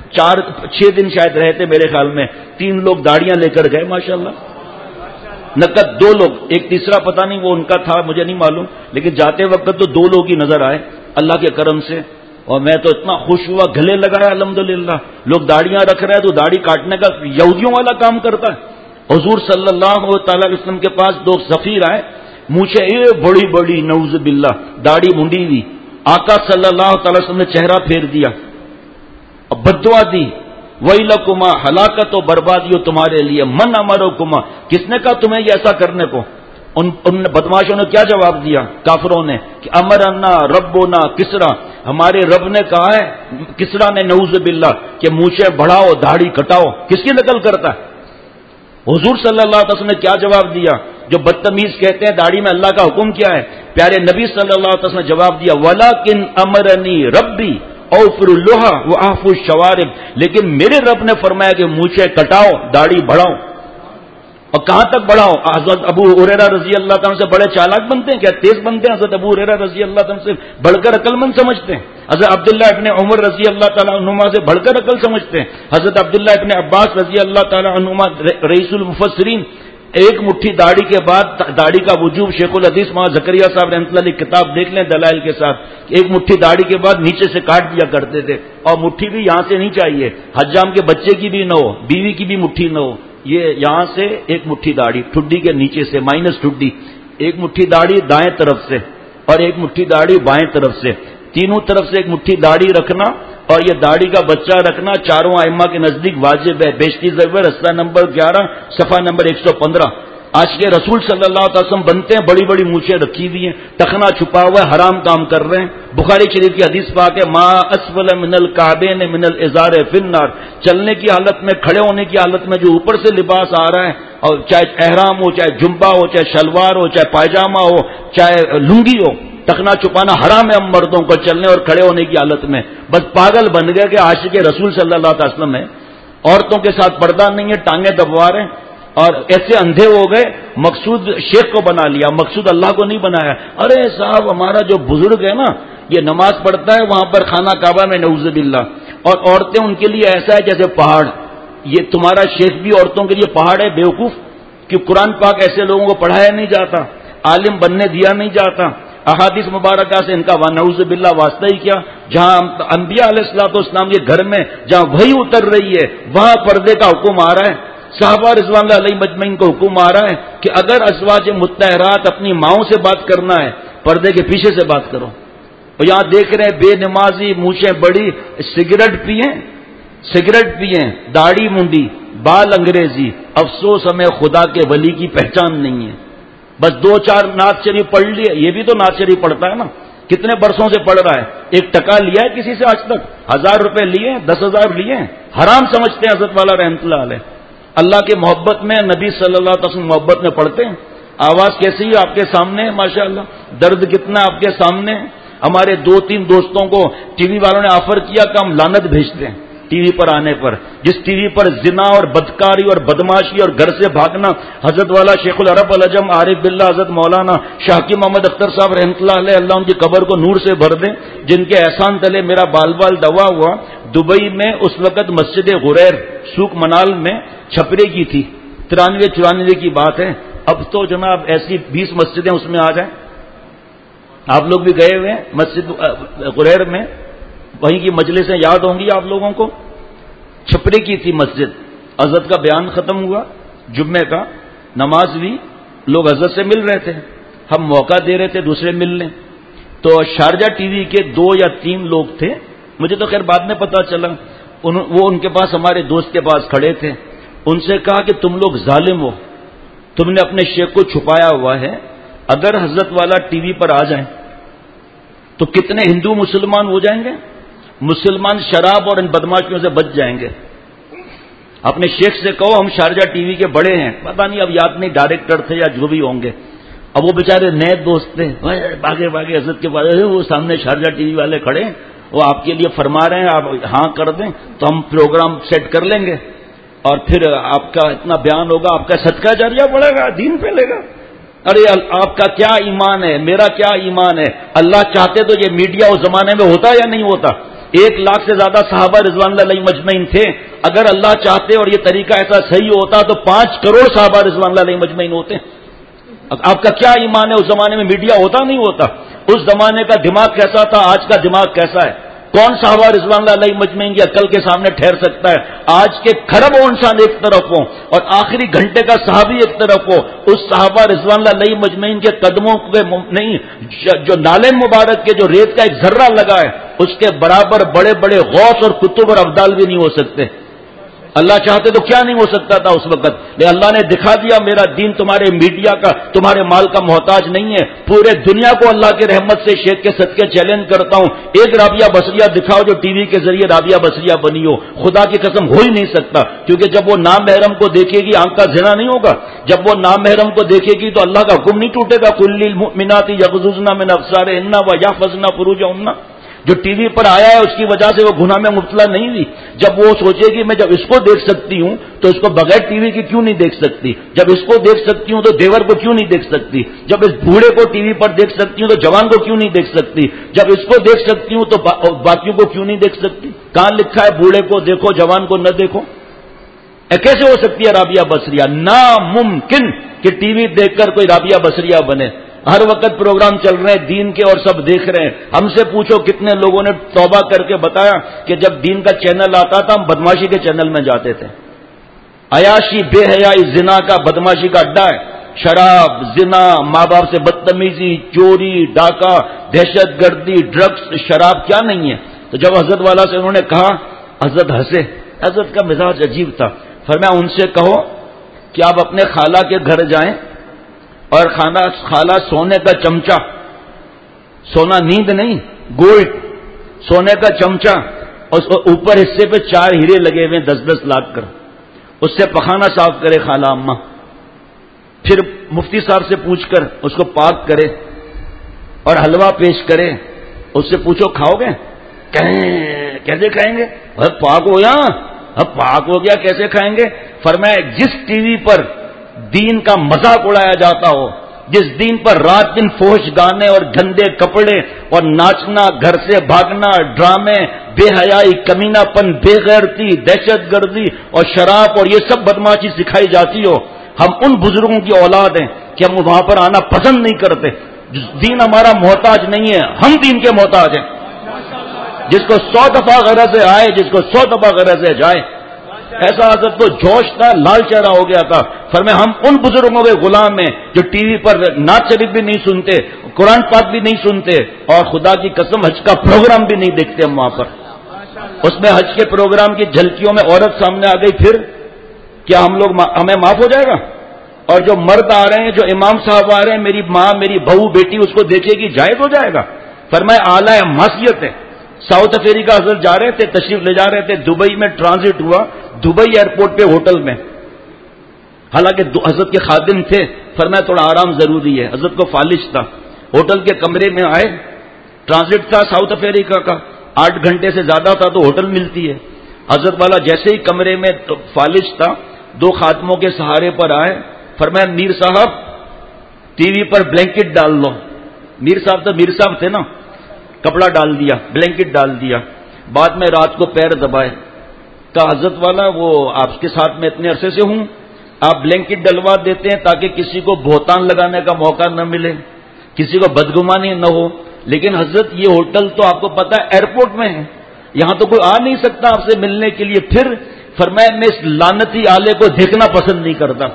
چار چھ دن شاید رہے تھے میرے خیال میں، تین لوگ داڑیاں لے کر گئے ماشاءاللہ، نقد دو لوگ، ایک تیسرا پتہ نہیں وہ ان کا تھا مجھے نہیں معلوم، لیکن جاتے وقت تو دو لوگ ہی نظر آئے اللہ کے کرم سے، اور میں تو اتنا خوش ہوا، گلے لگایا الحمدللہ۔ لوگ داڑیاں رکھ رہے ہیں تو داڑھی کاٹنے کا یہودیوں والا کام کرتا ہے۔ حضور صلی اللہ تعالی علیہ وسلم کے پاس دو سفیر آئے، مونچھیں اے بڑی بڑی نعوذ باللہ، داڑھی منڈی ہوئی، آقا صلی اللہ تعالی وسلم نے چہرہ پھیر دیا اور بددعا دی، ویلکما، ہلاکت و بربادی ہو تمہارے لیے، من امرکما، کس نے کہا تمہیں یہ ایسا کرنے کو؟ ان, ان بدماشوں نے کیا جواب دیا کافروں نے کہ امرنا ربنا کسرا، ہمارے رب نے کہا ہے، کسرا نے نعوذ باللہ کہ مونچھیں بڑھاؤ داڑھی کٹاؤ۔ کس کی نقل کرتا ہے؟ حضور صلی اللہ علیہ وسلم نے کیا جواب دیا؟ جو بدتمیز کہتے ہیں داڑھی میں اللہ کا حکم کیا ہے، پیارے نبی صلی اللہ علیہ وسلم نے جواب دیا، ولیکن امرنی ربی اوفر اللحى واعفو الشوارب، لیکن میرے رب نے فرمایا کہ مونچھیں کٹاؤ داڑھی بڑھاؤ۔ اور کہاں تک بڑھاؤ؟ حضرت ابو ہریرہ رضی اللہ تعالیٰ سے بڑے چالاک بنتے ہیں کیا؟ تیز بنتے ہیں؟ حضرت ابو ہریرہ رضی اللہ تعالیٰ سے بڑھ کر عقل مند سمجھتے ہیں؟ حضرت عبداللہ ابن عمر رضی اللہ تعالیٰ عنہما سے بڑھ کر عقل سمجھتے ہیں؟ حضرت عبداللہ ابن عباس رضی اللہ تعالیٰ عنہما رئیس المفسرین، ایک مٹھی داڑھی کے بعد داڑھی کا وجوب، شیخ الحدیث مولانا زکریا صاحب رحمۃ اللہ علیہ کتاب دیکھ لیں دلائل کے ساتھ، ایک مٹھی داڑھی کے بعد نیچے سے کاٹ دیا کرتے تھے، اور مٹھی بھی یہاں سے نہیں چاہیے، حجام کے بچے کی بھی نہ ہو، بیوی کی بھی مٹھی نہ ہو، یہ یہاں سے ایک مٹھی داڑھی ٹھڈی کے نیچے سے مائنس ٹھڈی، ایک مٹھی داڑھی دائیں طرف سے اور ایک مٹھی داڑھی بائیں طرف سے، تینوں طرف سے ایک مٹھی داڑھی رکھنا، اور یہ داڑھی کا بچہ رکھنا چاروں ائمہ کے نزدیک واجب ہے۔ بیشتی زیور رستہ نمبر گیارہ صفحہ نمبر ایک سو پندرہ۔ آج کے رسول صلی اللہ علیہ وسلم بنتے ہیں، بڑی بڑی مونچھیں رکھی ہوئی ہیں، ٹخنا چھپا ہوا ہے، حرام کام کر رہے ہیں۔ بخاری شریف کی حدیث پاک ہے، ما اسفل من الکعبین من الازار فی النار، چلنے کی حالت میں، کھڑے ہونے کی حالت میں جو اوپر سے لباس آ رہا ہے، اور چاہے احرام ہو، چاہے جمبہ ہو، چاہے شلوار ہو، چاہے پائجامہ ہو، چاہے لنگی ہو، ٹخنا چھپانا حرام ہے ہم مردوں کو چلنے اور کھڑے ہونے کی حالت میں۔ بس پاگل بن گئے کہ عاشق رسول صلی اللہ علیہ وسلم ہے، عورتوں کے ساتھ پردہ نہیں ہے، ٹانگیں دبوا رہے ہیں، اور ایسے اندھے ہو گئے، مقصود شیخ کو بنا لیا، مقصود اللہ کو نہیں بنایا۔ ارے صاحب ہمارا جو بزرگ ہے نا، یہ نماز پڑھتا ہے وہاں پر خانہ کعبہ میں نعوذ باللہ، اور عورتیں ان کے لیے ایسا ہے جیسے پہاڑ۔ یہ تمہارا شیخ بھی عورتوں کے لیے پہاڑ ہے بیوقوف، کہ قرآن پاک ایسے لوگوں کو پڑھایا نہیں جاتا، عالم بننے دیا نہیں جاتا۔ احادیث مبارکہ سے ان کا نعوذ باللہ واسطہ ہی کیا؟ جہاں انبیاء علیہ الصلوۃ والسلام کے گھر میں جہاں وحی اتر رہی ہے وہاں پردے کا حکم آ رہا ہے، صحابہ رضوان اللہ علیہ مجمعین کو حکم آ رہا ہے کہ اگر ازواج مطہرات اپنی ماؤں سے بات کرنا ہے پردے کے پیچھے سے بات کرو۔ اور یہاں دیکھ رہے ہیں بے نمازی، مونچھیں بڑی، سگریٹ پئیں سگریٹ پئیں داڑھی منڈی، بال انگریزی، افسوس ہمیں خدا کے ولی کی پہچان نہیں ہے۔ بس دو چار نعت شریف پڑھ لیے، یہ بھی تو نعت شریف پڑھتا ہے نا، کتنے برسوں سے پڑھ رہا ہے، ایک ٹکا لیا ہے کسی سے آج تک؟ ہزار روپے لیے، دس ہزار لیے، حرام سمجھتے ہیں حضرت والا رحمۃ اللہ علیہ۔ اللہ کے محبت میں، نبی صلی اللہ علیہ وسلم محبت میں پڑھتے ہیں۔ آواز کیسی ہے آپ کے سامنے ماشاءاللہ، درد کتنا آپ کے سامنے۔ ہمارے دو تین دوستوں کو ٹی وی والوں نے آفر کیا کہ ہم لعنت بھیجتے ہیں ٹی وی پر آنے پر، جس ٹی وی پر زنا اور بدکاری اور بدماشی اور گھر سے بھاگنا، حضرت والا شیخ العرب العجم عارف باللہ حضرت مولانا شاکی محمد اختر صاحب رحمۃ اللہ علیہ، اللہ ان کی قبر کو نور سے بھر دیں، جن کے احسان تلے میرا بال بال دوا ہوا۔ دبئی میں اس وقت مسجد غریر سوق منال میں چھپرے کی تھی، ترانوے چورانوے کی بات ہے، اب تو جناب ایسی بیس مسجدیں اس میں آ جائیں۔ آپ لوگ بھی گئے ہوئے ہیں مسجد غریر میں، وہیں کی مجلسیں یاد ہوں گی آپ لوگوں کو۔ چھپرے کی تھی مسجد، حضرت کا بیان ختم ہوا جمعے کا، نماز ہوئی، لوگ حضرت سے مل رہے تھے، ہم موقع دے رہے تھے دوسرے ملنے، تو شارجہ ٹی وی کے دو یا تین لوگ تھے، مجھے تو خیر بعد میں پتا چلا، وہ ان کے پاس ہمارے دوست کے پاس کھڑے تھے، ان سے کہا کہ تم لوگ ظالم ہو، تم نے اپنے شیخ کو چھپایا ہوا ہے، اگر حضرت والا ٹی وی پر آ جائیں تو کتنے ہندو مسلمان ہو جائیں گے، مسلمان شراب اور ان بدماشیوں سے بچ جائیں گے۔ اپنے شیخ سے کہو ہم شارجہ ٹی وی کے بڑے ہیں، پتہ نہیں اب یاد نہیں ڈائریکٹر تھے یا جو بھی ہوں گے، اب وہ بیچارے نئے دوست تھے، بھاگے بھاگے حضرت کے پاس، وہ سامنے شارجہ ٹی وی والے کھڑے ہیں، وہ آپ کے لیے فرما رہے ہیں، آپ ہاں کر دیں تو ہم پروگرام سیٹ کر لیں گے، اور پھر آپ کا اتنا بیان ہوگا، آپ کا صدقہ جاریہ بڑھے گا، دین پھیلے گا۔ ارے آپ کا کیا ایمان ہے، میرا کیا ایمان ہے، اللہ چاہتے تو یہ میڈیا اس زمانے میں ہوتا یا نہیں ہوتا؟ ایک لاکھ سے زیادہ صحابہ رضوان اللہ علیہ مجمعین تھے. اگر اللہ چاہتے اور یہ طریقہ ایسا صحیح ہوتا تو پانچ کروڑ صحابہ رضوان اللہ علیہ مجمعین ہوتے. آپ کا کیا ایمان ہے؟ اس زمانے میں میڈیا ہوتا نہیں ہوتا؟ اس زمانے کا دماغ کیسا تھا؟ آج کا دماغ کیسا ہے؟ کون صحابہ رضوان اللہ علیہ مجمعین کی عقل کے سامنے ٹھہر سکتا ہے؟ آج کے کھربوں انسان ایک طرف ہو اور آخری گھنٹے کا صحابی ایک طرف ہو، اس صحابہ رضوان اللہ علیہ مجمعین کے قدموں کے نہیں جو نالے مبارک کے جو ریت کا ایک ذرہ لگا ہے اس کے برابر بڑے بڑے غوث اور کتب اور ابدال بھی نہیں ہو سکتے. اللہ چاہتے تو کیا نہیں ہو سکتا تھا اس وقت، لیکن اللہ نے دکھا دیا میرا دین تمہارے میڈیا کا، تمہارے مال کا محتاج نہیں ہے. پورے دنیا کو اللہ کے رحمت سے شیخ کے صدقے چیلنج کرتا ہوں، ایک رابعہ بصریہ دکھاؤ جو ٹی وی کے ذریعے رابعہ بصریہ بنی ہو. خدا کی قسم ہو ہی نہیں سکتا، کیونکہ جب وہ نامحرم کو دیکھے گی آنکھ کا زنا نہیں ہوگا. جب وہ نامحرم کو دیکھے گی تو اللہ کا حکم نہیں ٹوٹے گا، کل للمؤمنات یغضضن من ابصارهن ويحفظن فروجهن. جو ٹی وی پر آیا ہے اس کی وجہ سے وہ گناہ میں مبتلا نہیں ہوئی. جب وہ سوچے گی میں جب اس کو دیکھ سکتی ہوں تو اس کو بغیر ٹی وی کے کیوں نہیں دیکھ سکتی؟ جب اس کو دیکھ سکتی ہوں تو دیور کو کیوں نہیں دیکھ سکتی؟ جب اس بوڑھے کو ٹی وی پر دیکھ سکتی ہوں تو جوان کو کیوں نہیں دیکھ سکتی؟ جب اس کو دیکھ سکتی ہوں تو باقیوں کو کیوں نہیں دیکھ سکتی؟ کہاں لکھا ہے بوڑھے کو دیکھو جوان کو نہ دیکھو؟ کیسے ہو سکتی ہے رابعہ بصریہ؟ ناممکن کہ ٹی وی دیکھ کر کوئی رابعہ بصریہ بنے. ہر وقت پروگرام چل رہے ہیں دین کے اور سب دیکھ رہے ہیں. ہم سے پوچھو کتنے لوگوں نے توبہ کر کے بتایا کہ جب دین کا چینل آتا تھا ہم بدماشی کے چینل میں جاتے تھے. عیاشی بے حیائی زنا کا بدماشی کا اڈا ہے. شراب، زنا، ماں باپ سے بدتمیزی، چوری، ڈاکہ، دہشت گردی، ڈرگس، شراب کیا نہیں ہے. تو جب حضرت والا سے انہوں نے کہا، حضرت ہنسے. حضرت کا مزاج عجیب تھا. فرمایا ان سے کہو کہ آپ اپنے خالہ کے گھر جائیں اور خالہ خالہ سونے کا چمچہ، سونا نیند نہیں، گولڈ، سونے کا چمچہ، اور اوپر حصے پہ چار ہیرے لگے ہوئے دس دس لاکھ کر، اس سے پخانہ صاف کرے خالہ اماں. پھر مفتی صاحب سے پوچھ کر اس کو پاک کرے اور حلوہ پیش کرے. اس سے پوچھو کھاؤ گے؟ کہیں کیسے کھائیں گے؟ پاک ہو یا اب پاک ہو گیا کیسے کھائیں گے؟ فرمایا جس ٹی وی پر دین کا مذاق اڑایا جاتا ہو، جس دین پر رات دن فحش گانے اور گندے کپڑے اور ناچنا، گھر سے بھاگنا، ڈرامے، بے حیائی، کمینہ پن، بے غیرتی، دہشت گردی اور شراب اور یہ سب بدماشی سکھائی جاتی ہو، ہم ان بزرگوں کی اولاد ہیں کہ ہم وہاں پر آنا پسند نہیں کرتے. دین ہمارا محتاج نہیں ہے، ہم دین کے محتاج ہیں. جس کو سو دفعہ غرض سے آئے، جس کو سو دفعہ غرض سے جائے. ایسا حضرت کو جوش تھا، لال چہرہ ہو گیا تھا. فرمایا ہم ان بزرگوں کے غلام ہیں جو ٹی وی پر نعت شریف بھی نہیں سنتے، قرآن پاک بھی نہیں سنتے، اور خدا کی قسم حج کا پروگرام بھی نہیں دیکھتے. ہم وہاں پر اس میں حج کے پروگرام کی جھلکیوں میں عورت سامنے آ گئی، پھر کیا ہم لوگ ہمیں معاف ہو جائے گا؟ اور جو مرد آ رہے ہیں، جو امام صاحب آ رہے ہیں، میری ماں، میری بہو، بیٹی اس کو دیکھے گی، جائز ہو جائے گا؟ فرمایا اعلیٰ معصیت ہے. ساؤتھ افریقہ حضرت جا رہے تھے، تشریف لے جا رہے تھے، دبئی میں ٹرانزٹ ہوا، دبئی ایئرپورٹ پہ ہوٹل میں، حالانکہ حضرت کے خادم تھے. فرمایا تھوڑا آرام ضروری ہے. حضرت کو فالج تھا. ہوٹل کے کمرے میں آئے، ٹرانزٹ تھا ساؤتھ افریقہ کا، آٹھ گھنٹے سے زیادہ تھا تو ہوٹل ملتی ہے. حضرت والا جیسے ہی کمرے میں فالج تھا، دو خادموں کے سہارے پر آئے. فرمایا میر صاحب ٹی وی پر بلینکٹ ڈال لو. میر صاحب تو میر صاحب تھے نا، کپڑا ڈال دیا، بلینکٹ ڈال دیا. بعد میں رات کو پیر دبائے. کہا حضرت والا وہ آپ کے ساتھ میں اتنے عرصے سے ہوں، آپ بلینکٹ ڈلوا دیتے ہیں تاکہ کسی کو بہتان لگانے کا موقع نہ ملے، کسی کو بدگمانی نہ ہو. لیکن حضرت یہ ہوٹل تو آپ کو پتا ہے ایئرپورٹ میں ہے، یہاں تو کوئی آ نہیں سکتا آپ سے ملنے کے لیے. پھر فرمایا میں اس لعنتی آلے کو دیکھنا پسند نہیں کرتا.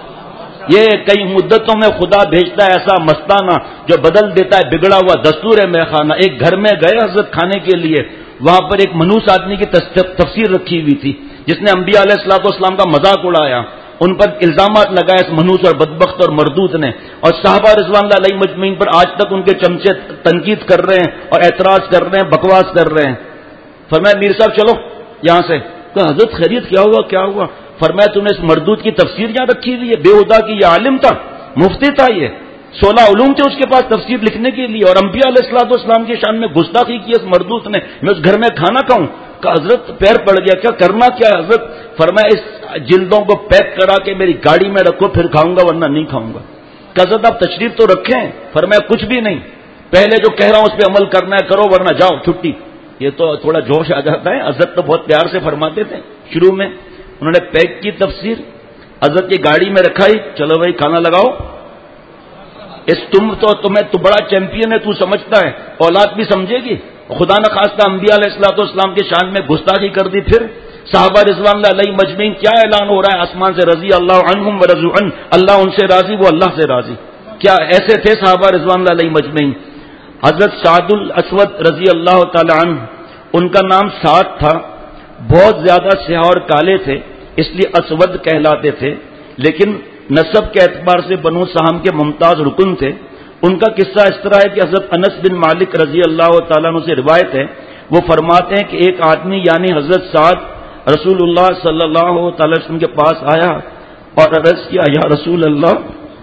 یہ کئی مدتوں میں خدا بھیجتا ہے ایسا مستانہ جو بدل دیتا ہے بگڑا ہوا دستور ہے میں خانہ. ایک گھر میں گئے حضرت کھانے کے لیے، وہاں پر ایک منوس آدمی کی تفسیر رکھی ہوئی تھی جس نے انبیاء علیہ الصلوۃ والسلام کا مذاق اڑایا. ان پر الزامات لگائے اس منوس اور بدبخت اور مردود نے، اور صحابہ رضوان اللہ علیہ مجمعین پر آج تک ان کے چمچے تنقید کر رہے ہیں اور اعتراض کر رہے ہیں، بکواس کر رہے ہیں. فرمایا میر صاحب چلو یہاں سے. کہ حضرت خیریت کیا ہوا کیا ہوا؟ فرمایا تم نے اس مردود کی تفسیر یہاں رکھی ہوئی ہے، بے ہدا کی. یہ عالم تھا، مفتی تھا، یہ سولہ علوم تھے اس کے پاس تفسیر لکھنے کے لیے، اور انبیاء علیہ الصلوۃ والسلام کی شان میں گستاخی کی اس مردود نے. میں اس گھر میں کھانا کھاؤں؟ کہ حضرت پیر پڑ گیا. کیا کرنا کیا ہے حضرت؟ فرمایا اس جلدوں کو پیک کرا کے میری گاڑی میں رکھو، پھر کھاؤں گا ورنہ نہیں کھاؤں گا. کہ حضرت آپ تشریف تو رکھیں. فرمایا کچھ بھی نہیں، پہلے جو کہہ رہا ہوں اس پہ عمل کرنا ہے کرو ورنہ جاؤ چھٹی. یہ تو تھوڑا جوش آ جاتا ہے. حضرت تو بہت پیار سے فرماتے تھے شروع میں. انہوں نے پیک کی تفسیر, حضرت کی گاڑی میں رکھا ہی, چلو بھائی کھانا لگاؤ. اس تم تو تمہیں تو بڑا چیمپئن ہے, تو سمجھتا ہے, اولاد بھی سمجھے گی. خدا نہ خواستہ انبیاء علیہ الصلوۃ والسلام کے شان میں گستاخی کر دی. پھر صحابہ رضوان اللہ علیہ مجمعین کیا اعلان ہو رہا ہے آسمان سے, رضی اللہ عنہم ورضوا عنہ, اللہ ان سے راضی وہ اللہ سے راضی. کیا ایسے تھے صحابہ رضوان اللہ علیہ مجمعین. حضرت سعد الاسود رضی اللہ تعالی عنہ, ان کا نام سعد تھا, بہت زیادہ سیاہ اور کالے تھے اس لیے اسود کہلاتے تھے, لیکن نسب کے اعتبار سے بنو سہم کے ممتاز رکن تھے. ان کا قصہ اس طرح ہے کہ حضرت انس بن مالک رضی اللہ تعالیٰ عنہ سے روایت ہے, وہ فرماتے ہیں کہ ایک آدمی یعنی حضرت سعد رسول اللہ صلی اللہ تعالی وسلم کے پاس آیا اور عرض کیا, یا رسول اللہ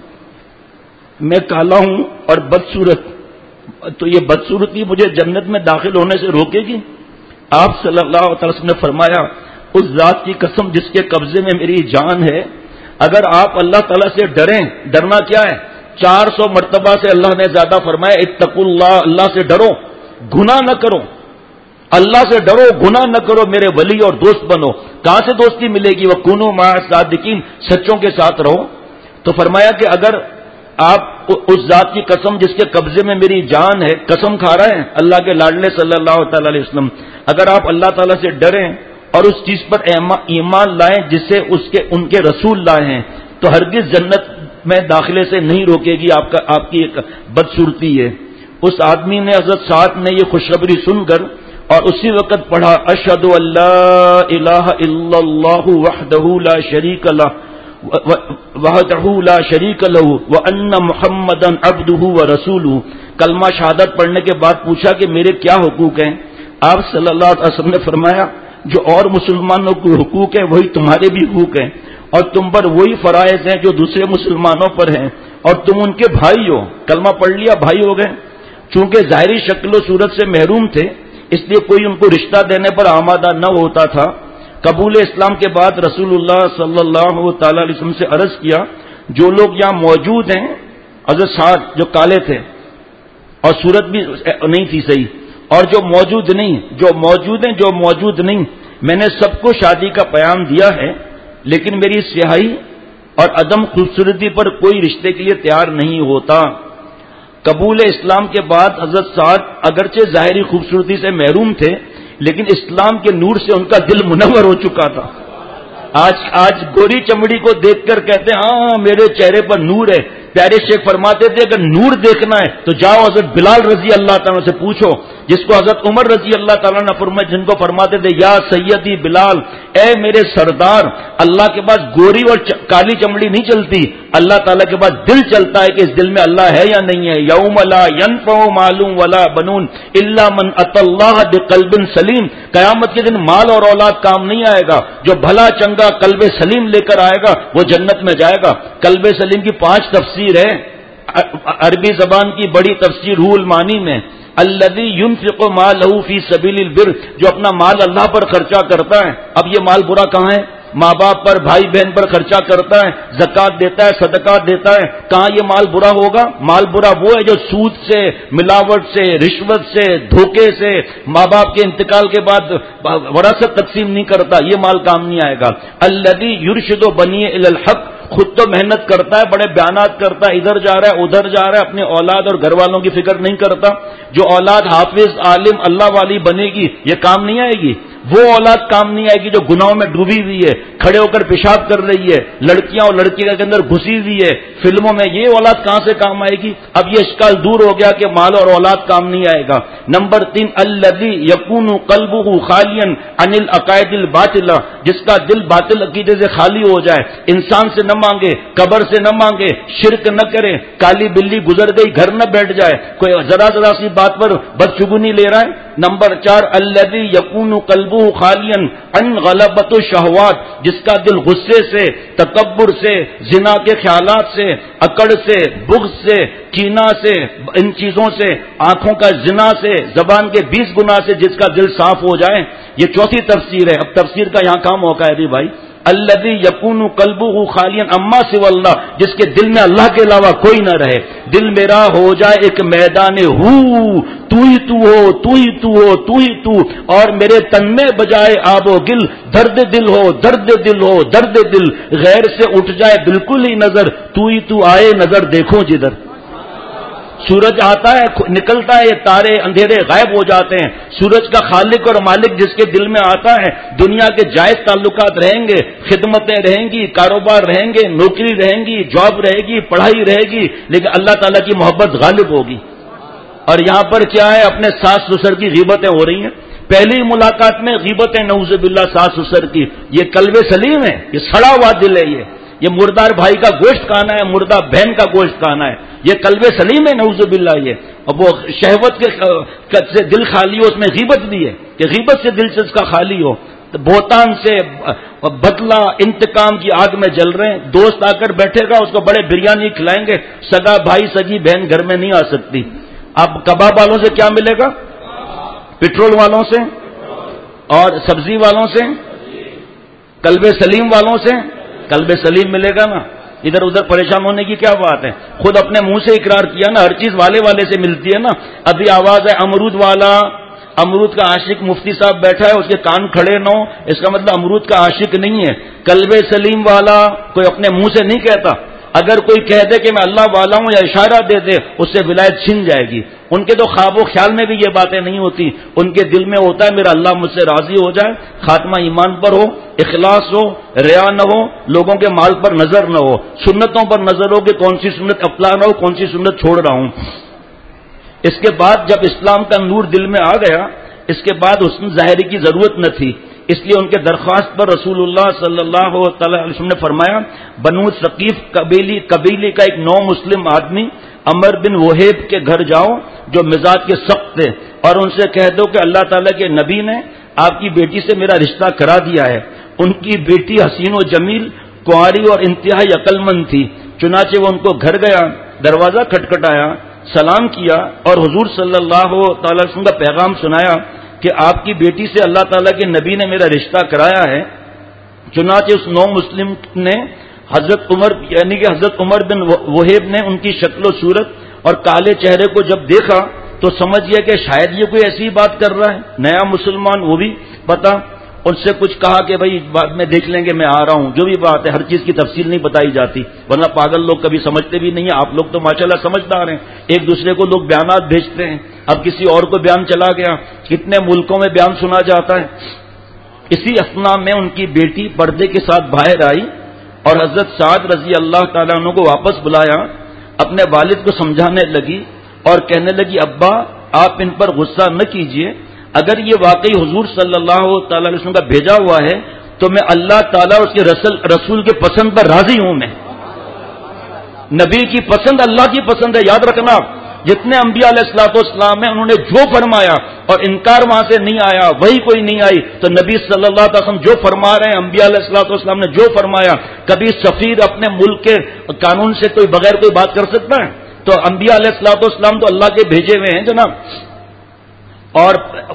میں کالا ہوں اور بدصورت, تو یہ بدصورتی مجھے جنت میں داخل ہونے سے روکے گی؟ آپ صلی اللہ علیہ وسلم نے فرمایا, اس ذات کی قسم جس کے قبضے میں میری جان ہے, اگر آپ اللہ تعالیٰ سے ڈریں, ڈرنا کیا ہے, چار سو مرتبہ سے اللہ نے زیادہ فرمایا اتقوا اللہ, اللہ سے ڈرو, گناہ نہ کرو, اللہ سے ڈرو, گناہ نہ کرو, میرے ولی اور دوست بنو. کہاں سے دوستی ملے گی؟ وَكُونُوا مَعَ الصَّادِقِينَ, سچوں کے ساتھ رہو. تو فرمایا کہ اگر آپ اس ذات کی قسم جس کے قبضے میں میری جان ہے, قسم کھا رہے ہیں اللہ کے لاڈلے صلی اللہ تعالی علیہ وسلم, اگر آپ اللہ تعالیٰ سے ڈریں اور اس چیز پر ایمان لائیں جسے اس کے ان کے رسول لائے ہیں, تو ہرگز جنت میں داخلے سے نہیں روکے گی آپ کا آپ کی ایک بدصورتی ہے. اس آدمی نے, حضرت سعد نے یہ خوشخبری سن کر اور اسی وقت پڑھا, اشہد ان لا الہ الا اللہ وحدہ لا شریک لہ وحدہ لا شریک لہ وان محمدا عبدہ ورسولہ. کلمہ شہادت پڑھنے کے بعد پوچھا کہ میرے کیا حقوق ہیں؟ آپ صلی اللہ علیہ وسلم نے فرمایا, جو اور مسلمانوں کے حقوق ہیں وہی تمہارے بھی حقوق ہیں, اور تم پر وہی فرائض ہیں جو دوسرے مسلمانوں پر ہیں, اور تم ان کے بھائی ہو. کلمہ پڑھ لیا, بھائی ہو گئے. چونکہ ظاہری شکل و صورت سے محروم تھے اس لیے کوئی ان کو رشتہ دینے پر آمادہ نہ ہوتا تھا. قبول اسلام کے بعد رسول اللہ صلی اللہ تعالی علیہ وسلم سے عرض کیا, جو لوگ یہاں موجود ہیں, حضرت سعد جو کالے تھے اور صورت بھی نہیں تھی صحیح, اور جو موجود نہیں, جو موجود ہیں جو موجود نہیں, میں نے سب کو شادی کا پیام دیا ہے, لیکن میری سیاہی اور عدم خوبصورتی پر کوئی رشتے کے لیے تیار نہیں ہوتا. قبول اسلام کے بعد حضرت سعد اگرچہ ظاہری خوبصورتی سے محروم تھے, لیکن اسلام کے نور سے ان کا دل منور ہو چکا تھا. آج آج گوری چمڑی کو دیکھ کر کہتے ہیں ہاں میرے چہرے پر نور ہے. پیارے شیخ فرماتے تھے اگر نور دیکھنا ہے تو جاؤ حضرت بلال رضی اللہ تعالیٰ سے پوچھو, جس کو حضرت عمر رضی اللہ تعالیٰ نے فرمایا, جن کو فرماتے تھے یا سیدی بلال, اے میرے سردار, اللہ کے پاس گوری اور کالی چمڑی نہیں چلتی, اللہ تعالیٰ کے پاس دل چلتا ہے کہ اس دل میں اللہ ہے یا نہیں ہے. یوم لا ينفع مال ولا بنون الا من اتى الله بقلب سلیم. قیامت کے دن مال اور اولاد کام نہیں آئے گا, جو بھلا چنگا قلب سلیم لے کر آئے گا وہ جنت میں جائے گا. قلب سلیم کی پانچ تفسیر ہے عربی زبان کی بڑی تفسیر روح المعانی میں. الذی ينفق مالہ فی سبیل البر, جو اپنا مال اللہ پر خرچہ کرتا ہے. اب یہ مال برا کہاں ہے؟ ماں باپ پر, بھائی بہن پر خرچہ کرتا ہے, زکات دیتا ہے, صدقات دیتا ہے, کہاں یہ مال برا ہوگا؟ مال برا وہ ہے جو سود سے, ملاوٹ سے, رشوت سے, دھوکے سے, ماں باپ کے انتقال کے بعد وراثت تقسیم نہیں کرتا, یہ مال کام نہیں آئے گا. الذی یرشد بنی الی الحق, خود تو محنت کرتا ہے, بڑے بیانات کرتا ہے, ادھر جا رہا ہے ادھر جا رہا ہے, اپنے اولاد اور گھر والوں کی فکر نہیں کرتا. جو اولاد حافظ عالم اللہ والی بنے گی یہ کام نہیں آئے گی. وہ اولاد کام نہیں آئے گی جو گناہوں میں ڈوبی ہوئی ہے, کھڑے ہو کر پیشاب کر رہی ہے, لڑکیاں اور لڑکی کے اندر گھسی ہوئی ہے فلموں میں, یہ اولاد کہاں سے کام آئے گی؟ اب یہ اشکال دور ہو گیا کہ مال اور اولاد کام نہیں آئے گا. نمبر تین, الذی یکون قلبہ خالیا عن العقائد الباطلہ, جس کا دل باطل عقیدے سے خالی ہو جائے, انسان سے نہ مانگے, قبر سے نہ مانگے, شرک نہ کرے, کالی بلی گزر گئی گھر نہ بیٹھ جائے, کوئی ذرا ذرا سی بات پر بدشگونی لے رہا ہے. نمبر چار, الذی یکون قلبہ خالیا عن غلبۃ الشہوات, جس کا دل غصے سے, تکبر سے, زنا کے خیالات سے, اکڑ سے, بغض سے, کینہ سے, ان چیزوں سے, آنکھوں کا زنا سے, زبان کے بیس گناہ سے جس کا دل صاف ہو جائے. یہ چوتھی تفسیر ہے. اب تفسیر کا یہاں کام موقع ہے ابھی بھائی, الذی یکون قلبہ خالیا عما سوی اللہ، جس کے دل میں اللہ کے علاوہ کوئی نہ رہے، دل میرا ہو جائے ایک میدان ہو، تو ہی تو ہو، تو ہی تو ہو، تو ہی تو، اور میرے تن میں بجائے آب و گل، درد دل ہو، درد دل ہو، درد دل، غیر سے اٹھ جائے بالکل ہی نظر، تو ہی تو آئے نظر دیکھو جدھر۔ سورج آتا ہے نکلتا ہے، یہ تارے اندھیرے غائب ہو جاتے ہیں، سورج کا خالق اور مالک جس کے دل میں آتا ہے، دنیا کے جائز تعلقات رہیں گے، خدمتیں رہیں گی، کاروبار رہیں گے، نوکری رہیں گی، جاب رہے گی، پڑھائی رہے گی، لیکن اللہ تعالیٰ کی محبت غالب ہوگی۔ اور یہاں پر کیا ہے، اپنے ساس سسر کی غیبتیں ہو رہی ہیں، پہلی ملاقات میں غیبتیں نعوذ باللہ ساس سسر کی، یہ قلب سلیم ہے، یہ سڑا ہوا دل ہے، یہ یہ مردار بھائی کا گوشت کھانا ہے، مردہ بہن کا گوشت کھانا ہے، یہ قلب سلیم ہے نعوذ باللہ۔ یہ اور وہ شہوت کے سے دل خالی ہو، اس میں غیبت بھی ہے کہ غیبت سے دل سے اس کا خالی ہو، بہتان سے بدلہ انتقام کی آگ میں جل رہے ہیں، دوست آ کر بیٹھے گا، اس کو بڑے بریانی کھلائیں گے، سگا بھائی سگی بہن گھر میں نہیں آ سکتی، اب کباب والوں سے کیا ملے گا؟ پیٹرول والوں سے اور سبزی والوں سے، قلب سلیم والوں سے قلب سلیم ملے گا نا، ادھر ادھر پریشان ہونے کی کیا بات ہے؟ خود اپنے منہ سے اقرار کیا نا، ہر چیز والے والے سے ملتی ہے نا۔ ابھی آواز ہے امرود والا، امرود کا عاشق مفتی صاحب بیٹھا ہے، اس کے کان کھڑے نہ ہو، اس کا مطلب امرود کا عاشق نہیں ہے۔ قلب سلیم والا کوئی اپنے منہ سے نہیں کہتا، اگر کوئی کہہ دے کہ میں اللہ والا ہوں یا اشارہ دے دے، اس سے ولایت چھن جائے گی۔ ان کے تو خواب و خیال میں بھی یہ باتیں نہیں ہوتی، ان کے دل میں ہوتا ہے میرا اللہ مجھ سے راضی ہو جائے، خاتمہ ایمان پر ہو، اخلاص ہو، ریا نہ ہو، لوگوں کے مال پر نظر نہ ہو، سنتوں پر نظر ہو کہ کون سی سنت اپنا رہا ہوں، کون سی سنت چھوڑ رہا ہوں۔ اس کے بعد جب اسلام کا نور دل میں آ گیا، اس کے بعد حسن ظاہری کی ضرورت نہ تھی، اس لیے ان کے درخواست پر رسول اللہ صلی اللہ تعالی علیہ وسلم نے فرمایا، بنو ثقیف قبیلی قبیلے کا ایک نو مسلم آدمی عمر بن وہیب کے گھر جاؤ جو مزاج کے سخت تھے، اور ان سے کہہ دو کہ اللہ تعالیٰ کے نبی نے آپ کی بیٹی سے میرا رشتہ کرا دیا ہے۔ ان کی بیٹی حسین و جمیل، کنواری اور انتہائی عقل مند تھی، چنانچہ وہ ان کو گھر گیا، دروازہ کھٹکھٹایا، سلام کیا اور حضور صلی اللہ تعالی وسلم کا پیغام سنایا کہ آپ کی بیٹی سے اللہ تعالیٰ کے نبی نے میرا رشتہ کرایا ہے۔ چنانچہ اس نو مسلم نے حضرت عمر یعنی کہ حضرت عمر بن وہیب نے ان کی شکل و صورت اور کالے چہرے کو جب دیکھا تو سمجھ گیا کہ شاید یہ کوئی ایسی بات کر رہا ہے، نیا مسلمان، وہ بھی پتا، ان سے کچھ کہا کہ بھائی بعد میں دیکھ لیں گے، میں آ رہا ہوں، جو بھی بات ہے، ہر چیز کی تفصیل نہیں بتائی جاتی، ورنہ پاگل لوگ کبھی سمجھتے بھی نہیں ہیں، آپ لوگ تو ماشاءاللہ سمجھدار ہیں، ایک دوسرے کو لوگ بیانات بھیجتے ہیں، اب کسی اور کو بیان چلا گیا، کتنے ملکوں میں بیان سنا جاتا ہے۔ اسی اثنا میں ان کی بیٹی پردے کے ساتھ باہر آئی اور حضرت سعد رضی اللہ تعالیٰ عنہ کو واپس بلایا، اپنے والد کو سمجھانے لگی اور کہنے لگی، ابا آپ ان پر غصہ نہ کیجئے، اگر یہ واقعی حضور صلی اللہ تعالی علیہ وسلم کا بھیجا ہوا ہے تو میں اللہ تعالیٰ اور اس کے رسول رسول کے پسند پر راضی ہوں، میں نبی کی پسند اللہ کی پسند ہے، یاد رکھنا، جتنے انبیاء علیہ الصلوۃ والسلام ہیں انہوں نے جو فرمایا اور انکار وہاں سے نہیں آیا، وہی کوئی نہیں آئی، تو نبی صلی اللہ علیہ وسلم جو فرما رہے ہیں، انبیاء علیہ الصلوۃ والسلام نے جو فرمایا، کبھی سفیر اپنے ملک کے قانون سے کوئی بغیر کوئی بات کر سکتا ہے؟ تو انبیاء علیہ الصلوۃ والسلام تو اللہ کے بھیجے ہوئے ہیں جناب۔ اور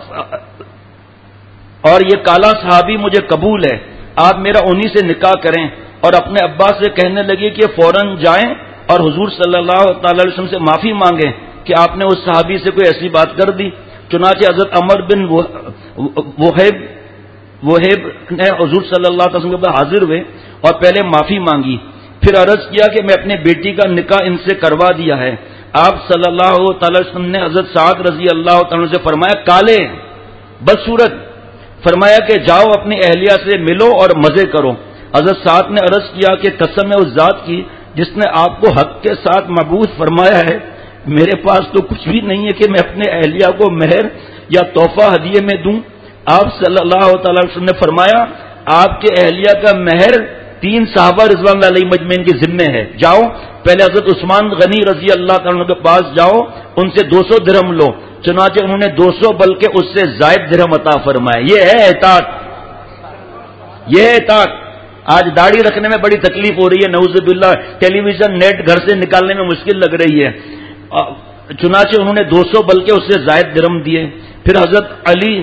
اور یہ کالا صحابی مجھے قبول ہے، آپ میرا انہی سے نکاح کریں، اور اپنے ابا سے کہنے لگے کہ فوراً جائیں اور حضور صلی اللہ تعالی علیہ وسلم سے معافی مانگیں کہ آپ نے اس صحابی سے کوئی ایسی بات کر دی۔ چنانچہ حضرت عمر بن وہیب وہیب نے حضور صلی اللہ علیہ وسلم کے پاس حاضر ہوئے اور پہلے معافی مانگی، پھر عرض کیا کہ میں اپنے بیٹی کا نکاح ان سے کروا دیا ہے۔ آپ صلی اللہ تعالی وسلم نے حضرت سعد رضی اللہ تعالیٰ سے فرمایا، کالے بدصورت، فرمایا کہ جاؤ اپنی اہلیہ سے ملو اور مزے کرو۔ حضرت سعد نے عرض کیا کہ قسم ہے اس ذات کی جس نے آپ کو حق کے ساتھ مبعوث فرمایا ہے، میرے پاس تو کچھ بھی نہیں ہے کہ میں اپنے اہلیہ کو مہر یا تحفہ ہدیے میں دوں۔ آپ صلی اللہ تعالی وسلم نے فرمایا، آپ کے اہلیہ کا مہر تین صحابہ رضوان اللہ علیہ مجمعین کے ذمے ہے، جاؤ پہلے حضرت عثمان غنی رضی اللہ تعالیٰ کے پاس جاؤ، ان سے دو سو درہم لو۔ چنانچہ انہوں نے دو سو بلکہ اس سے زائد درہم عطا فرمائے۔ یہ ہے اطاعت، یہ ہے اطاعت۔ آج داڑھی رکھنے میں بڑی تکلیف ہو رہی ہے، نعوذ باللہ، ٹیلی ویژن نیٹ گھر سے نکالنے میں مشکل لگ رہی ہے، چنانچہ انہوں نے دو سو بلکہ اس سے زائد درہم دیے۔ پھر حضرت علی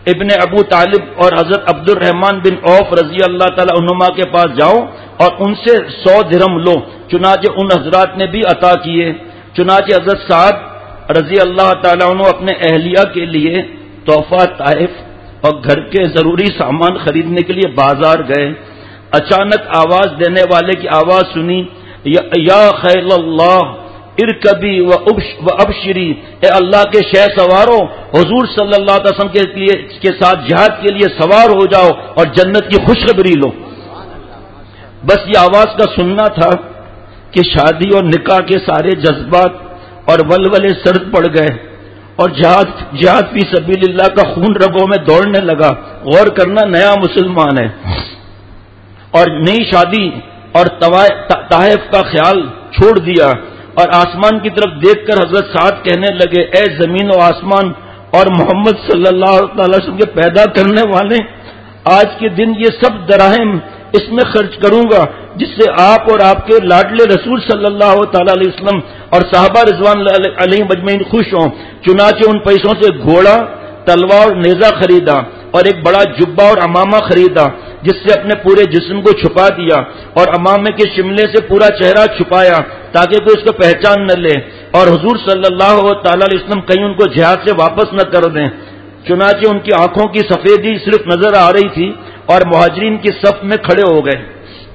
ابن ابو طالب اور حضرت عبد الرحمن بن عوف رضی اللہ تعالی عنہما کے پاس جاؤ اور ان سے سو درہم لو. چنانچہ ان حضرات نے بھی عطا کیے. چنانچہ حضرت سعد رضی اللہ تعالی عنہ اپنے اہلیہ کے لیے تحفہ طائف اور گھر کے ضروری سامان خریدنے کے لیے بازار گئے. اچانک آواز دینے والے کی آواز سنی، یا خیل اللہ ارکبی و ابشری، اے اللہ کے شہ سوارو، حضور صلی اللہ علیہ وسلم کے لیے کے ساتھ جہاد کے لیے سوار ہو جاؤ اور جنت کی خوشخبری لو. بس یہ آواز کا سننا تھا کہ شادی اور نکاح کے سارے جذبات اور ولولے سرد پڑ گئے اور جہاد جہاد فی سبیل اللہ کا خون رگوں میں دوڑنے لگا. غور کرنا، نیا مسلمان ہے اور نئی شادی اور طائف کا خیال چھوڑ دیا اور آسمان کی طرف دیکھ کر حضرت سعد کہنے لگے، اے زمین و آسمان اور محمد صلی اللہ علیہ وسلم کے پیدا کرنے والے، آج کے دن یہ سب دراہم اس میں خرچ کروں گا جس سے آپ اور آپ کے لاڈلے رسول صلی اللہ تعالی علیہ وسلم اور صحابہ رضوان علیہ مجمعین خوش ہوں. چنانچہ ان پیسوں سے گھوڑا، تلوار اور نیزہ خریدا اور ایک بڑا جبہ اور امامہ خریدا جس سے اپنے پورے جسم کو چھپا دیا اور امامے کے شملے سے پورا چہرہ چھپایا تاکہ کوئی اس کو پہچان نہ لے اور حضور صلی اللہ تعالی علیہ وسلم کہیں ان کو جہاد سے واپس نہ کر دیں. چنانچہ ان کی آنکھوں کی سفیدی صرف نظر آ رہی تھی اور مہاجرین کی صف میں کھڑے ہو گئے.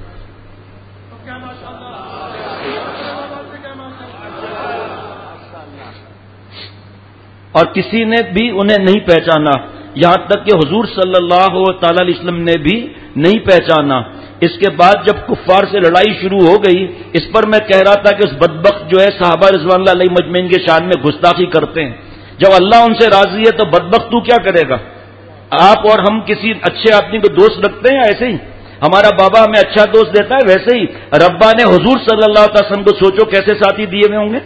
اور کسی نے بھی انہیں نہیں پہچانا، یہاں تک کہ حضور صلی اللہ تعالی علیہ وسلم نے بھی نہیں پہچانا. اس کے بعد جب کفار سے لڑائی شروع ہو گئی، اس پر میں کہہ رہا تھا کہ اس بدبخت جو ہے صحابہ رضوان اللہ علیہ مجمعین کے شان میں گستاخی کرتے ہیں. جب اللہ ان سے راضی ہے تو بدبخت تو کیا کرے گا؟ آپ اور ہم کسی اچھے آدمی کو دوست رکھتے ہیں ایسے ہی ہمارا بابا ہمیں اچھا دوست دیتا ہے، ویسے ہی ربا نے حضور صلی اللہ علیہ وسلم کو سوچو کیسے ساتھی دیے ہوئے ہوں گے.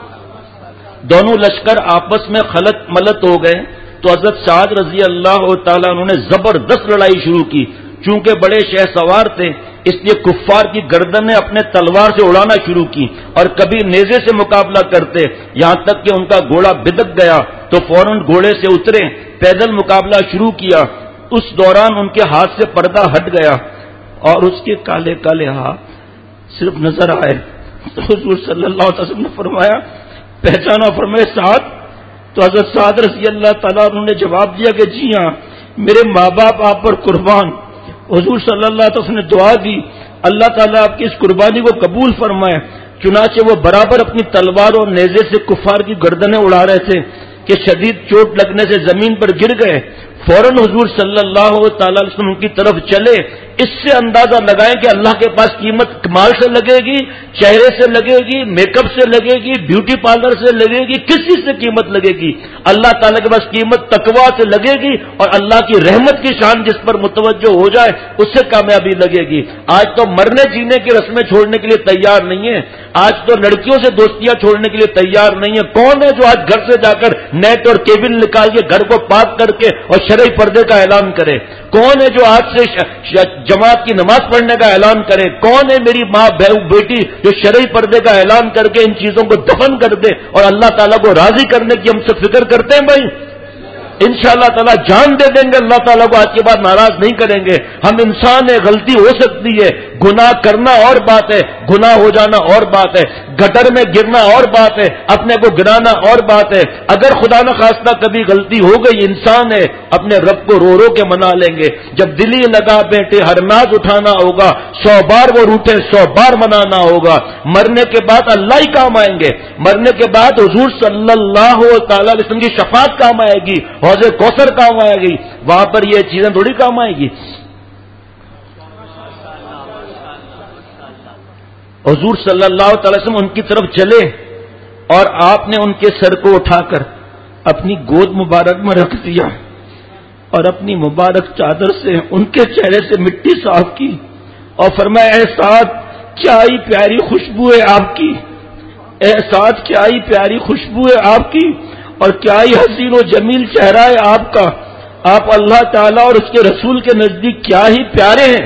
دونوں لشکر آپس میں خلط ملط ہو گئے تو حضرت سعد رضی اللہ تعالیٰ انہوں نے زبردست لڑائی شروع کی. چونکہ بڑے شہ سوار تھے اس لیے کفار کی گردنیں اپنے تلوار سے اڑانا شروع کی اور کبھی نیزے سے مقابلہ کرتے، یہاں تک کہ ان کا گھوڑا بدک گیا تو فوراً گھوڑے سے اترے، پیدل مقابلہ شروع کیا. اس دوران ان کے ہاتھ سے پردہ ہٹ گیا اور اس کے کالے کالے ہاتھ صرف نظر آئے. تو حضور صلی اللہ علیہ وسلم نے فرمایا، پہچانا؟ فرمائے سعد؟ تو حضرت سعد رضی اللہ تعالیٰ انہوں نے جواب دیا کہ جی ہاں، میرے ماں باپ آپ پر قربان. حضور صلی اللہ علیہ وسلم نے دعا دی، اللہ تعالیٰ آپ کی اس قربانی کو قبول فرمائے. چنانچہ وہ برابر اپنی تلوار اور نیزے سے کفار کی گردنیں اڑا رہے تھے کہ شدید چوٹ لگنے سے زمین پر گر گئے. فوراً حضور صلی اللہ تعالی علیہ وسلم کی طرف چلے. اس سے اندازہ لگائیں کہ اللہ کے پاس قیمت مال سے لگے گی، چہرے سے لگے گی، میک اپ سے لگے گی، بیوٹی پارلر سے لگے گی، کس چیز سے قیمت لگے گی؟ اللہ تعالیٰ کے پاس قیمت تقویٰ سے لگے گی اور اللہ کی رحمت کی شان جس پر متوجہ ہو جائے اس سے کامیابی لگے گی. آج تو مرنے جینے کی رسمیں چھوڑنے کے لیے تیار نہیں ہے، آج تو لڑکیوں سے دوستیاں چھوڑنے کے لیے تیار نہیں ہے. کون ہے جو آج گھر سے جا کر نیٹ اور کیبل نکال کے گھر کو پاک کر کے اور شرعی پردے کا اعلان کرے؟ کون ہے جو آج سے جماعت کی نماز پڑھنے کا اعلان کرے؟ کون ہے میری ماں بیٹی جو شرعی پردے کا اعلان کر کے ان چیزوں کو دفن کر دے اور اللہ تعالیٰ کو راضی کرنے کی ہم سے فکر کرتے ہیں؟ بھائی انشاءاللہ تعالیٰ جان دے دیں گے، اللہ تعالیٰ کو آج کے بعد ناراض نہیں کریں گے. ہم انسان ہے، غلطی ہو سکتی ہے، گناہ کرنا اور بات ہے، گناہ ہو جانا اور بات ہے، گٹر میں گرنا اور بات ہے، اپنے کو گرانا اور بات ہے. اگر خدا نہ خواستہ کبھی غلطی ہو گئی، انسان ہے، اپنے رب کو رو رو کے منا لیں گے. جب دلی لگا بیٹھے ہر ناز اٹھانا ہوگا، سو بار وہ روٹے سو بار منانا ہوگا. مرنے کے بعد اللہ ہی کام آئیں گے، مرنے کے بعد حضور صلی اللہ تعالی علیہ وسلم کی شفاعت کام آئے گی، حوض کوثر کام آئے گی، وہاں پر یہ چیزیں تھوڑی کام آئے گی. حضور صلی اللہ تعالی وسلم ان کی طرف چلے اور آپ نے ان کے سر کو اٹھا کر اپنی گود مبارک میں رکھ دیا اور اپنی مبارک چادر سے ان کے چہرے سے مٹی صاف کی اور فرمایا، اے سعد کیا ہی پیاری خوشبو ہے آپ کی، اے سعد کیا ہی پیاری خوشبو ہے آپ کی اور کیا ہی حسین و جمیل چہرہ ہے آپ کا. آپ اللہ تعالیٰ اور اس کے رسول کے نزدیک کیا ہی پیارے ہیں.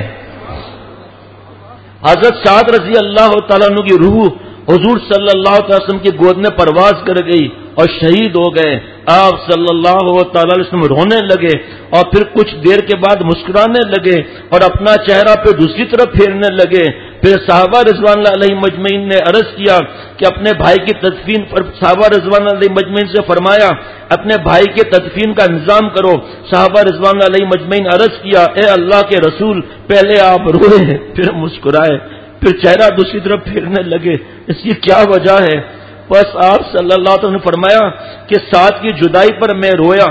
حضرت سعد رضی اللہ تعالیٰ عنہ کی روح حضور صلی اللہ علیہ وسلم کی گود میں پرواز کر گئی اور شہید ہو گئے. آپ صلی اللہ تعالی علیہ وسلم رونے لگے اور پھر کچھ دیر کے بعد مسکرانے لگے اور اپنا چہرہ پہ دوسری طرف پھیرنے لگے. پھر صحابہ رضوان اللہ علیہ مجمعین نے عرض کیا کہ اپنے بھائی کی تدفین پر صحابہ رضوان اللہ علیہ مجمعین سے فرمایا اپنے بھائی کے تدفین کا انتظام کرو. صحابہ رضوان اللہ علیہ مجمعین عرض کیا اے اللہ کے رسول پہلے آپ روئے پھر مسکرائے پھر چہرہ دوسری طرف پھیرنے لگے, اس کی کیا وجہ ہے؟ بس آپ صلی اللہ علیہ وسلم نے فرمایا کہ سعد کی جدائی پر میں رویا.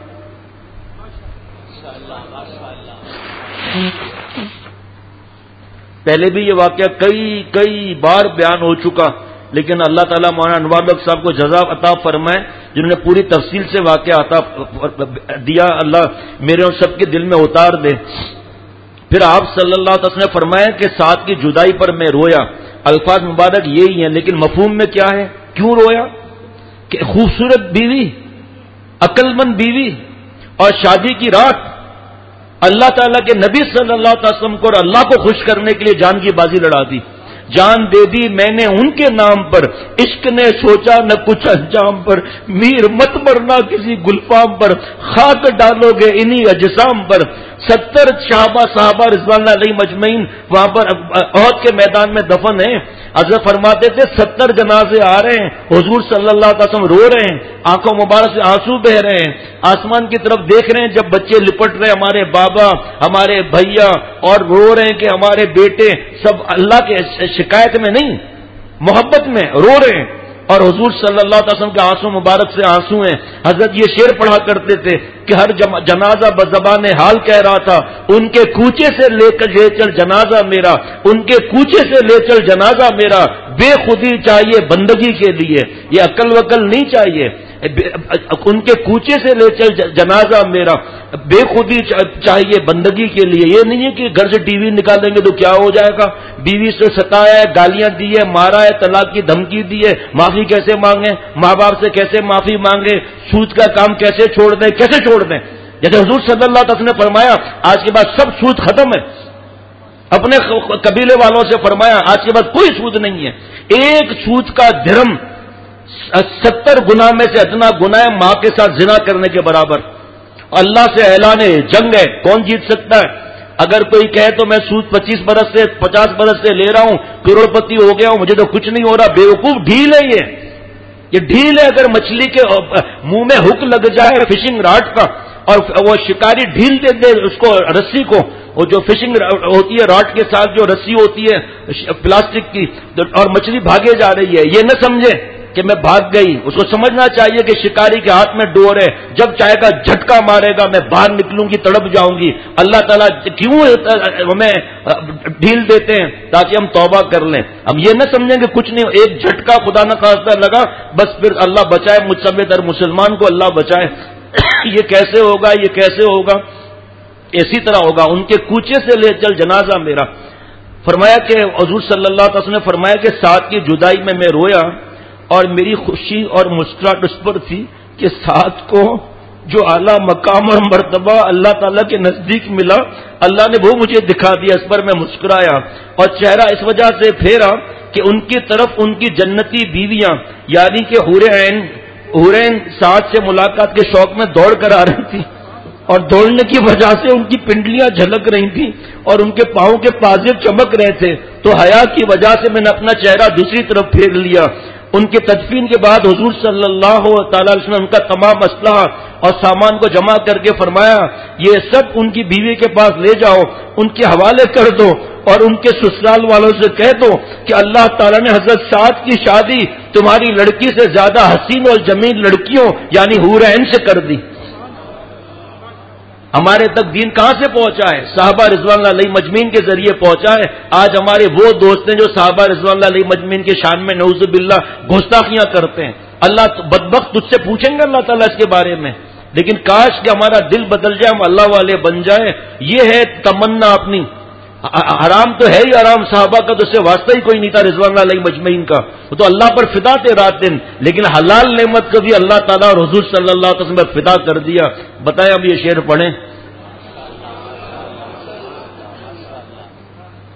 پہلے بھی یہ واقعہ کئی کئی بار بیان ہو چکا, لیکن اللہ تعالیٰ مولانا انوار الحق صاحب کو جزا عطا فرمائے جنہوں نے پوری تفصیل سے واقعہ عطا دیا. اللہ میرے اور سب کے دل میں اتار دے. پھر آپ صلی اللہ علیہ وسلم نے فرمایا کہ سعد کی جدائی پر میں رویا. الفاظ مبارک یہی ہیں, لیکن مفہوم میں کیا ہے؟ کیوں رویا؟ کہ خوبصورت بیوی, عقل مند بیوی اور شادی کی رات, اللہ تعالیٰ کے نبی صلی اللہ علیہ وسلم کو اور اللہ کو خوش کرنے کے لیے جان کی بازی لڑا دی. جان دے دی میں نے ان کے نام پر, عشق نے سوچا نہ کچھ انجام پر, میر مت مرنا کسی گلفام پر, خاک ڈالو گے انہی اجسام پر. ستر صحابہ صحابہ رضوان اللہ علیہ مجمعین وہاں پر احد کے میدان میں دفن ہیں. حضرت فرماتے تھے ستر جنازے آ رہے ہیں, حضور صلی اللہ علیہ وسلم رو رہے ہیں, آنکھوں مبارک سے آنسو بہ رہے ہیں, آسمان کی طرف دیکھ رہے ہیں جب بچے لپٹ رہے ہمارے بابا ہمارے بھیا, اور رو رہے ہیں کہ ہمارے بیٹے سب اللہ کے شکایت میں نہیں محبت میں رو رہے ہیں, اور حضور صلی اللہ علیہ وسلم کے آنسو مبارک سے آنسو ہیں. حضرت یہ شعر پڑھا کرتے تھے کہ ہر جنازہ بزبان حال کہہ رہا تھا, ان کے کوچے سے لے کر لے چل جنازہ میرا, ان کے کوچے سے لے چل جنازہ میرا, بے خودی چاہیے بندگی کے لیے, یہ عقل وقل نہیں چاہیے, ان کے کوچے سے لے چل جنازہ میرا, بے خودی چاہیے بندگی کے لیے. یہ نہیں ہے کہ گھر سے ٹی وی نکالیں گے تو کیا ہو جائے گا, بیوی سے ستایا ہے, گالیاں دی ہے, مارا ہے, طلاق کی دھمکی دی ہے, معافی کیسے مانگیں, ماں باپ سے کیسے معافی مانگیں, سود کا کام کیسے چھوڑ دیں, کیسے چھوڑ دیں. جیسے حضور صلی اللہ علیہ وسلم نے فرمایا آج کے بعد سب سود ختم ہے, اپنے قبیلے والوں سے فرمایا آج کے بعد کوئی سود نہیں ہے. ایک سود کا درہم ستر گناہ میں سے ادنا گناہ ہے ماں کے ساتھ زنا کرنے کے برابر. اللہ سے اعلان جنگ ہے, کون جیت سکتا ہے؟ اگر کوئی کہے تو میں سود پچیس برس سے پچاس برس سے لے رہا ہوں, کروڑ پتی ہو گیا ہوں, مجھے تو کچھ نہیں ہو رہا, بیوقوف ڈھیل ہے یہ یہ ڈھیل ہے. اگر مچھلی کے منہ میں ہک لگ جائے فشنگ راڈ کا اور وہ شکاری ڈھیل دے دے اس کو رسی کو, وہ جو فشنگ ہوتی ہے راڈ کے ساتھ جو رسی ہوتی ہے پلاسٹک کی, اور مچھلی بھاگے جا رہی ہے, یہ نہ سمجھے کہ میں بھاگ گئی. اس کو سمجھنا چاہیے کہ شکاری کے ہاتھ میں ڈور ہے, جب چاہے گا جھٹکا مارے گا, میں باہر نکلوں گی تڑپ جاؤں گی. اللہ تعالیٰ کیوں ہمیں ڈھیل دیتے ہیں؟ تاکہ ہم توبہ کر لیں. ہم یہ نہ سمجھیں کہ کچھ نہیں, ایک جھٹکا خدا نہ خواستہ لگا بس پھر اللہ بچائے مجھ سمیت ہر مسلمان کو اللہ بچائے. یہ کیسے ہوگا, یہ کیسے ہوگا؟ اسی طرح ہوگا. ان کے کوچے سے لے چل جنازہ میرا. فرمایا کہ حضور صلی اللہ علیہ وسلم نے فرمایا کہ سعد کی جدائی میں میں رویا, اور میری خوشی اور مسکراہٹ اس پر تھی کہ سعد کو جو اعلیٰ مقام اور مرتبہ اللہ تعالیٰ کے نزدیک ملا, اللہ نے وہ مجھے دکھا دیا. اس پر میں مسکرایا اور چہرہ اس وجہ سے پھیرا کہ ان کی طرف ان کی جنتی بیویاں یعنی کہ حور عین حور عین سعد سے ملاقات کے شوق میں دوڑ کر آ رہی تھی, اور دوڑنے کی وجہ سے ان کی پنڈلیاں جھلک رہی تھیں اور ان کے پاؤں کے پاجب چمک رہے تھے. تو حیا کی وجہ سے میں نے اپنا چہرہ دوسری طرف پھیر لیا. ان کے تدفین کے بعد حضور صلی اللہ تعالی علیہ وسلم ان کا تمام اسلحہ اور سامان کو جمع کر کے فرمایا یہ سب ان کی بیوی کے پاس لے جاؤ, ان کے حوالے کر دو, اور ان کے سسرال والوں سے کہہ دو کہ اللہ تعالیٰ نے حضرت سعد کی شادی تمہاری لڑکی سے زیادہ حسین اور جمیل لڑکیوں یعنی حور عین سے کر دی. ہمارے تک دین کہاں سے پہنچا ہے؟ صحابہ رضوان اللہ علیہ مجمعین کے ذریعے پہنچا ہے. آج ہمارے وہ دوست ہیں جو صحابہ رضوان اللہ علیہ مجمعین کے شان میں نعوذ باللہ گستاخیاں کرتے ہیں. اللہ بدبخت تجھ سے پوچھیں گے اللہ تعالیٰ اس کے بارے میں, لیکن کاش کہ ہمارا دل بدل جائے, ہم اللہ والے بن جائیں. یہ ہے تمنا اپنی. حرام تو ہے ہی حرام, صحابہ کا تو اس سے واسطہ ہی کوئی نہیں تھا رضوان اللہ علیہ مجمعین کا, وہ تو اللہ پر فدا تھے رات دن, لیکن حلال نعمت کو بھی اللہ تعالیٰ اور حضور صلی اللہ علیہ وسلم پر فدا کر دیا. بتائیں اب یہ شعر پڑھیں.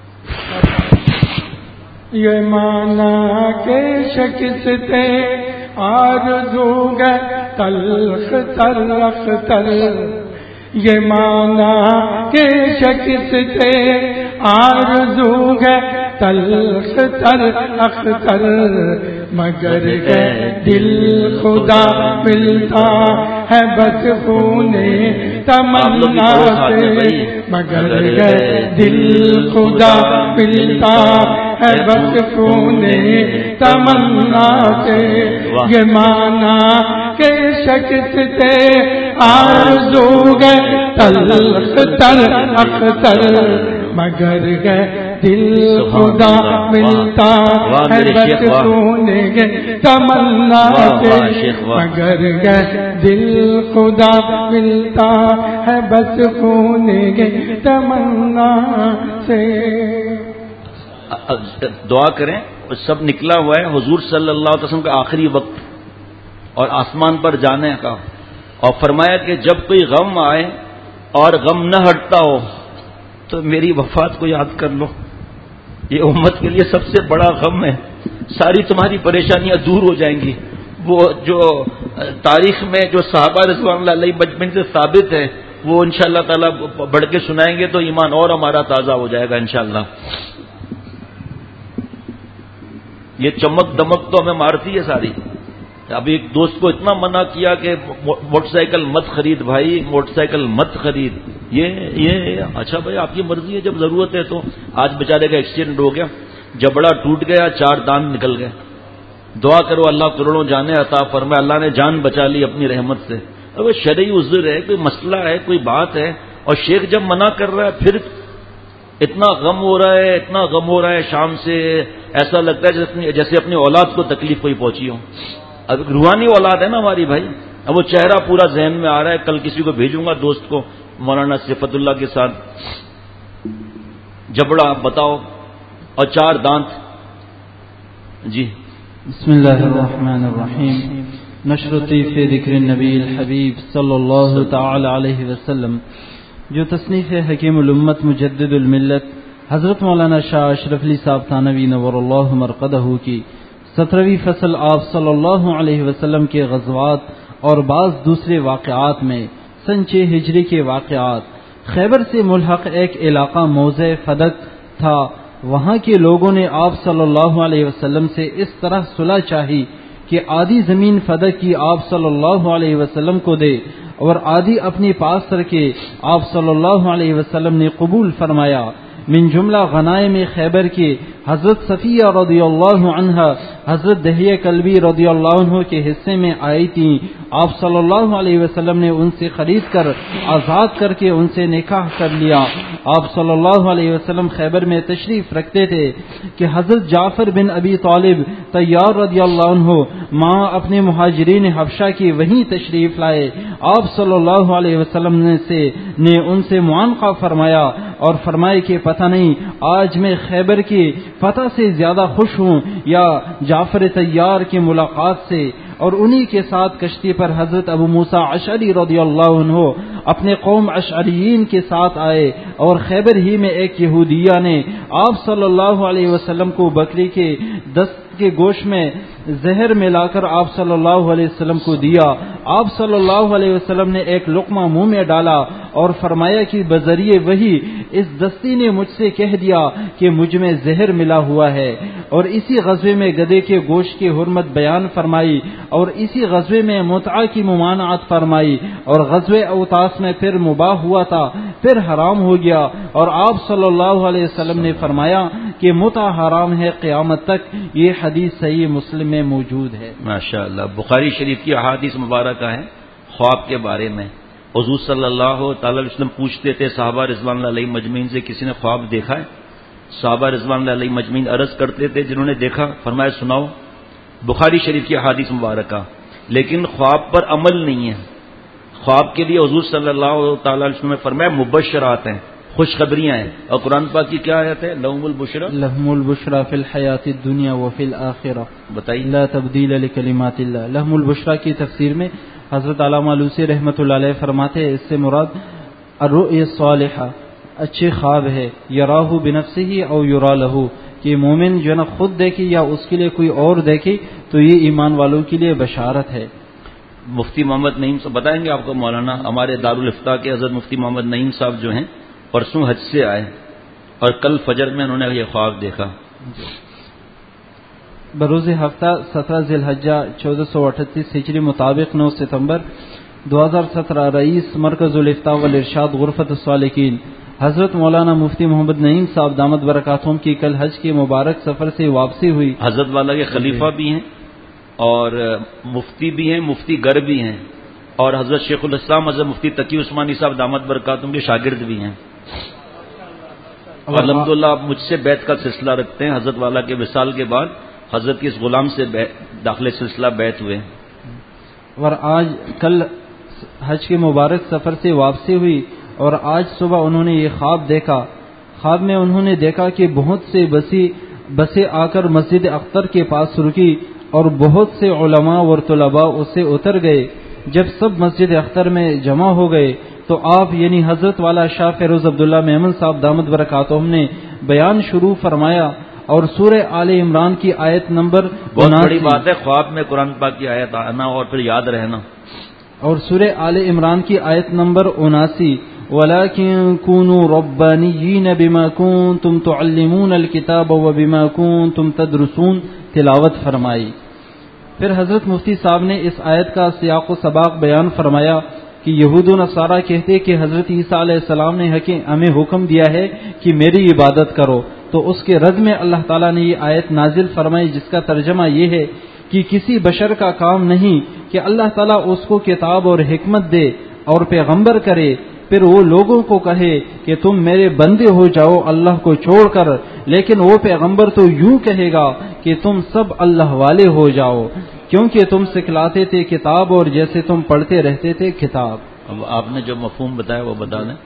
یہ مانا کے شخص تھے آرزو گئے تلخ تلخ تل، یہ مانا کہ شکست تھے آرزو گئے تلخ تلخ تل، مگر گئے دل خدا ملتا ہے بس خون تمنا سے، مگر گئے دل خدا ملتا ہے بس خون تمنا سے، یہ مانا کہ شکست تھے آرزو گئے تلخ تلخ تل، مگر گئے دل خدا ملتا ہے بس خون تمنا سے، مگر گئے دل خدا ملتا ہے بس خون تمنا سے۔ دعا کریں، سب نکلا ہوا ہے حضور صلی اللہ علیہ وسلم کا آخری وقت اور آسمان پر جانے کا، اور فرمایا کہ جب کوئی غم آئے اور غم نہ ہٹتا ہو تو میری وفات کو یاد کر لو، یہ امت کے لیے سب سے بڑا غم ہے، ساری تمہاری پریشانیاں دور ہو جائیں گی۔ وہ جو تاریخ میں جو صحابہ رضوان اللہ علیہ مجمعین سے ثابت ہے وہ انشاءاللہ تعالی بڑھ کے سنائیں گے تو ایمان اور ہمارا تازہ ہو جائے گا انشاءاللہ۔ یہ چمک دمک تو ہمیں مارتی ہے ساری۔ ابھی ایک دوست کو اتنا منع کیا کہ موٹر سائیکل مت خرید بھائی، موٹر سائیکل مت خرید، یہ یہ اچھا بھائی آپ کی مرضی ہے، جب ضرورت ہے تو۔ آج بیچارے کا ایکسیڈنٹ ہو گیا، جبڑا ٹوٹ گیا، چار دانت نکل گئے۔ دعا کرو اللہ کروڑوں جانیں عطا فرمائے، اللہ نے جان بچا لی اپنی رحمت سے۔ اب شرعی عذر ہے، کوئی مسئلہ ہے، کوئی بات ہے، اور شیخ جب منع کر رہا ہے پھر اتنا غم ہو رہا ہے، اتنا غم ہو رہا ہے شام سے، ایسا لگتا ہے جیسے اپنی اولاد کو تکلیف کوئی پہنچی ہو۔ اب روحانی اولاد ہے نا ہماری بھائی، اب وہ چہرہ پورا ذہن میں آ رہا ہے، کل کسی کو بھیجوں گا دوست کو مولانا صفت اللہ کے ساتھ، جبڑا بتاؤ اور چار دانت۔ جی بسم اللہ الرحمن الرحیم، نشرتی فی ذکر النبی الحبیب صلی اللہ تعالی علیہ وسلم، جو تصنیف حکیم الامت مجدد الملت حضرت مولانا شاہ اشرف علی صاحب تھانوی نور اللہ مرقدہ کی سترویں فصل آپ صلی اللہ علیہ وسلم کے غزوات اور بعض دوسرے واقعات میں سن چھ ہجری کے واقعات۔ خیبر سے ملحق ایک علاقہ موضع فدق تھا، وہاں کے لوگوں نے آپ صلی اللہ علیہ وسلم سے اس طرح صلح چاہی کہ آدھی زمین فدق کی آپ صلی اللہ علیہ وسلم کو دے اور آدھی اپنے پاس رکھے۔ آپ صلی اللہ علیہ وسلم نے قبول فرمایا۔ من جملہ غنائم خیبر کے حضرت صفیہ رضی اللہ عنہ حضرت دہیہ کلبی رضی اللہ عنہ کے حصے میں آئی تھیں۔ آپ صلی اللہ علیہ وسلم نے ان سے خرید کر آزاد کر کے ان سے نکاح کر لیا۔ آپ صلی اللہ علیہ وسلم خیبر میں تشریف رکھتے تھے کہ حضرت جعفر بن ابی طالب طیار رضی اللہ عنہ ماں اپنے مہاجرین حبشہ کی وہیں تشریف لائے۔ آپ صلی اللہ علیہ وسلم نے سے نے ان سے معانقہ فرمایا اور فرمائے کہ پتہ نہیں آج میں خیبر کی فتح سے زیادہ خوش ہوں یا جعفر طیار کی ملاقات سے، اور انہی کے ساتھ کشتی پر حضرت ابو موسیٰ اشعری رضی اللہ عنہ اپنے قوم اشعریین کے ساتھ آئے، اور خیبر ہی میں ایک یہودیہ نے آپ صلی اللہ علیہ وسلم کو بکری کے دست کے گوشت میں زہر ملا کر آپ صلی اللہ علیہ وسلم کو دیا۔ آپ صلی اللہ علیہ وسلم نے ایک لقمہ منہ میں ڈالا اور فرمایا کہ بذریعے وہی اس دستی نے مجھ سے کہہ دیا کہ مجھ میں زہر ملا ہوا ہے، اور اسی غزوے میں گدھے کے گوشت کی حرمت بیان فرمائی، اور اسی غزوے میں متعہ کی ممانعت فرمائی، اور غزوے اوطاس میں پھر مباح ہوا تھا پھر حرام ہو گیا، اور آپ صلی اللہ علیہ وسلم نے فرمایا کہ متعہ حرام ہے قیامت تک۔ یہ حدیث صحیح مسلم میں موجود ہے۔ ماشاءاللہ، بخاری شریف کی احادیث مبارکہ ہے خواب کے بارے میں۔ حضور صلی اللہ تعالی علیہ وسلم پوچھتے تھے صحابہ رضوان اللہ علیہ مجمعین سے، کسی نے خواب دیکھا ہے؟ صحابہ رضوان اللہ علیہ مجمعین عرض کرتے تھے جنہوں نے دیکھا، فرمایا سناؤ۔ بخاری شریف کی احادیث مبارکہ، لیکن خواب پر عمل نہیں ہے۔ خواب کے لیے حضور صلی اللہ تعالی علیہ وسلم نے فرمایا مبشرات ہیں، خوشخبریاں ہیں، اور قرآن پاک کی کیا آیت ہے؟ لہم البشرا لہم البشرا فی الحیات الدنیا وفی الآخرہ، بتائیے۔ لا تبدیل لکلمات اللہ۔ لہم البشرا کی تفسیر میں حضرت علامہ علوسی رحمۃ اللہ علیہ فرماتے ہیں اس سے مراد الرؤیا الصالحہ، اچھے خواب ہے، یراہ بنفسہ او یرا لہ، کہ مومن جو ہے نا خود دیکھے یا اس کے لیے کوئی اور دیکھے تو یہ ایمان والوں کے لیے بشارت ہے۔ مفتی محمد نعیم صاحب بتائیں گے آپ کو مولانا، ہمارے دارالفتاح کے حضرت مفتی محمد نعیم صاحب جو ہیں پرسوں حج سے آئے اور کل فجر میں انہوں نے یہ خواب دیکھا۔ بروز ہفتہ سترہ ذی الحجہ چودہ سو اٹھتیس ہجری مطابق نو ستمبر دو ہزار سترہ رئیس مرکز الافتاء والارشاد غرفت الصالحین حضرت مولانا مفتی محمد نعیم صاحب دامت برکاتہم کی کل حج کے مبارک سفر سے واپسی ہوئی۔ حضرت والا کے خلیفہ بھی ہیں اور مفتی بھی ہیں، مفتی گر بھی ہیں، اور حضرت شیخ الاسلام حضرت مفتی تقی عثمانی صاحب دامت برکاتہم کے شاگرد بھی ہیں۔ اور الحمدللہ آپ مجھ سے بیعت کا سلسلہ رکھتے ہیں۔ حضرت والا کے وصال کے بعد حضرت کے اس غلام سے داخل سلسلہ بیعت ہوئے، اور آج کل حج کے مبارک سفر سے واپسی ہوئی اور آج صبح انہوں نے یہ خواب دیکھا۔ خواب میں انہوں نے دیکھا کہ بہت سے بسی بسیں آ کر مسجد اختر کے پاس رکی اور بہت سے علماء اور طلباء اسے اتر گئے۔ جب سب مسجد اختر میں جمع ہو گئے تو آپ یعنی حضرت والا شاہ فیروز عبداللہ میمن صاحب دامت برکاتہم نے بیان شروع فرمایا اور سورہ آل عمران کی آیت نمبر بہت بڑی بات ہے خواب میں قرآن پاک کی آیت آنا اور پھر یاد رہنا، اور سورہ آل عمران کی آیت نمبر اناسی وَلَكِن كُونُوا رَبَّانِيِّينَ بِمَا كُنتُمْ تُعَلِّمُونَ الْكِتَابَ وَبِمَا كُنتُمْ تَدْرُسُونَ تلاوت فرمائی۔ پھر حضرت مفتی صاحب نے اس آیت کا سیاق و سباق بیان فرمایا کہ یہود و نصارہ کہتے کہ حضرت عیسیٰ علیہ السلام نے ہمیں حکم دیا ہے کہ میری عبادت کرو، تو اس کے رد میں اللہ تعالیٰ نے یہ آیت نازل فرمائی جس کا ترجمہ یہ ہے کہ کسی بشر کا کام نہیں کہ اللہ تعالیٰ اس کو کتاب اور حکمت دے اور پیغمبر کرے، پھر وہ لوگوں کو کہے کہ تم میرے بندے ہو جاؤ اللہ کو چھوڑ کر، لیکن وہ پیغمبر تو یوں کہے گا کہ تم سب اللہ والے ہو جاؤ، کیونکہ تم سکھلاتے تھے کتاب اور جیسے تم پڑھتے رہتے تھے کتاب۔ اب آپ نے جو مفہوم بتایا وہ بتا دیں۔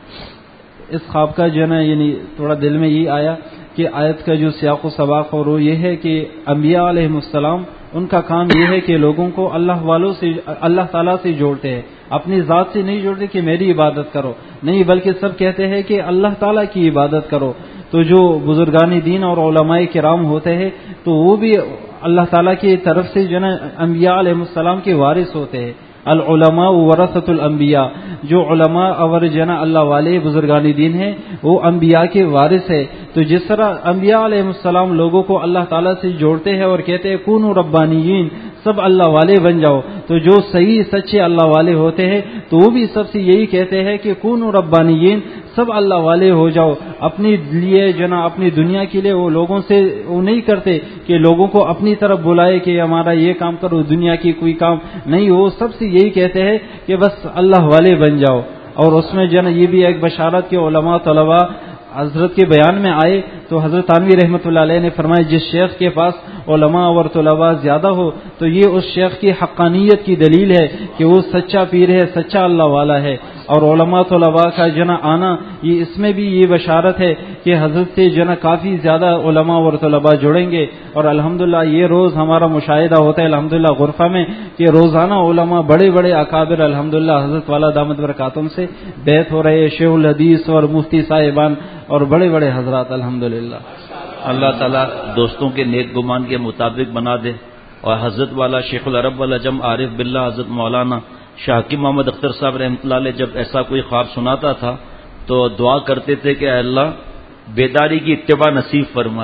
اس خواب کا جو ہے نا یعنی تھوڑا دل میں یہ آیا کہ آیت کا جو سیاق و سباق اور وہ یہ ہے کہ انبیاء علیہ السلام ان کا کام یہ ہے کہ لوگوں کو اللہ والوں سے اللہ تعالیٰ سے جوڑتے ہیں، اپنی ذات سے نہیں جوڑتے کہ میری عبادت کرو، نہیں بلکہ سب کہتے ہیں کہ اللہ تعالیٰ کی عبادت کرو۔ تو جو بزرگان دین اور علماء کرام ہوتے ہیں تو وہ بھی اللہ تعالیٰ کی طرف سے جو نا انبیاء علیہ السلام کے وارث ہوتے ہیں۔ العلماء ورثۃ الانبیاء، جو علماء اور جنا اللہ والے بزرگان دین ہیں وہ انبیاء کے وارث ہے۔ تو جس طرح انبیاء علیہ السلام لوگوں کو اللہ تعالیٰ سے جوڑتے ہیں اور کہتے ہیں کونوا ربانیین، سب اللہ والے بن جاؤ، تو جو صحیح سچے اللہ والے ہوتے ہیں تو وہ بھی سب سے یہی کہتے ہیں کہ کونوا ربانیین، سب اللہ والے ہو جاؤ۔ اپنی لیے جنا اپنی دنیا کے لیے وہ لوگوں سے وہ نہیں کرتے کہ لوگوں کو اپنی طرف بلائے کہ ہمارا یہ کام کرو، دنیا کی کوئی کام نہیں، وہ سب سے یہی کہتے ہیں کہ بس اللہ والے بن جاؤ۔ اور اس میں جنا یہ بھی ایک بشارت کہ علماء طلباء حضرت کے بیان میں آئے تو حضرت تھانوی رحمۃ اللہ علیہ نے فرمایا جس شیخ کے پاس علماء اور طلباء زیادہ ہو تو یہ اس شیخ کی حقانیت کی دلیل ہے کہ وہ سچا پیر ہے، سچا اللہ والا ہے۔ اور علماء طلباء کا جنا آنا یہ اس میں بھی یہ بشارت ہے کہ حضرت سے جنا کافی زیادہ علماء اور طلباء جڑیں گے۔ اور الحمدللہ یہ روز ہمارا مشاہدہ ہوتا ہے الحمدللہ غرفہ میں کہ روزانہ علماء بڑے بڑے اکابر الحمدللہ حضرت والا دامت برکاتہم سے بیعت ہو رہے، شیخ الحدیث اور مفتی صاحبان اور بڑے بڑے حضرات الحمدللہ۔ اللہ تعالیٰ دوستوں کے نیک گمان کے مطابق بنا دے، اور حضرت والا شیخ العرب والا جم عارف باللہ حضرت مولانا شاہ حکیم محمد اختر صاحب رحمۃ اللہ علیہ جب ایسا کوئی خواب سناتا تھا تو دعا کرتے تھے کہ اے اللہ بیداری کی اتباع نصیب فرما،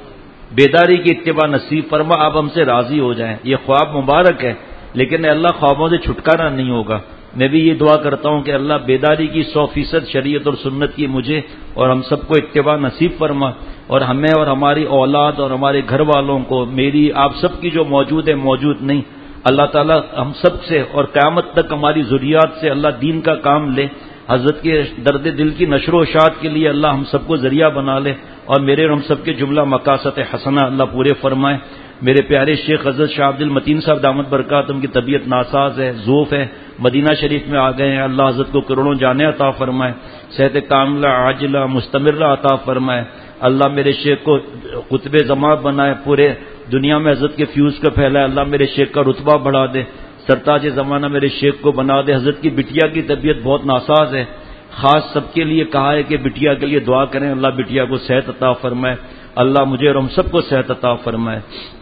بیداری کی اتباع نصیب فرما، آپ ہم سے راضی ہو جائیں۔ یہ خواب مبارک ہے لیکن اے اللہ خوابوں سے چھٹکارا نہیں ہوگا۔ میں بھی یہ دعا کرتا ہوں کہ اللہ بیداری کی سو فیصد شریعت اور سنت کی مجھے اور ہم سب کو اتباع نصیب فرما، اور ہمیں اور ہماری اولاد اور ہمارے گھر والوں کو، میری آپ سب کی جو موجود ہے موجود نہیں، اللہ تعالیٰ ہم سب سے اور قیامت تک ہماری ذریات سے اللہ دین کا کام لے، حضرت کے درد دل کی نشر و اشاعت کے لیے اللہ ہم سب کو ذریعہ بنا لے، اور میرے اور ہم سب کے جملہ مقاصد حسنہ اللہ پورے فرمائے۔ میرے پیارے شیخ حضرت شاہ عبد المتین صاحب دامت برکاتہم کی طبیعت ناساز ہے، ذوف ہے، مدینہ شریف میں آ گئے ہیں، اللہ حضرت کو کروڑوں جانیں عطا فرمائے، صحت کاملہ عاجلہ مستمرہ عطا فرمائے۔ اللہ میرے شیخ کو قطب زمان بنائے، پورے دنیا میں حضرت کے فیوز کو پھیلائے، اللہ میرے شیخ کا رتبہ بڑھا دے، سرتاج زمانہ میرے شیخ کو بنا دے۔ حضرت کی بٹیا کی طبیعت بہت ناساز ہے، خاص سب کے لیے کہا ہے کہ بٹیا کے لیے دعا کریں، اللہ بٹیا کو صحت عطا فرمائے۔ اللہ مجھے اور ہم سب کو صحت عطا فرمائے۔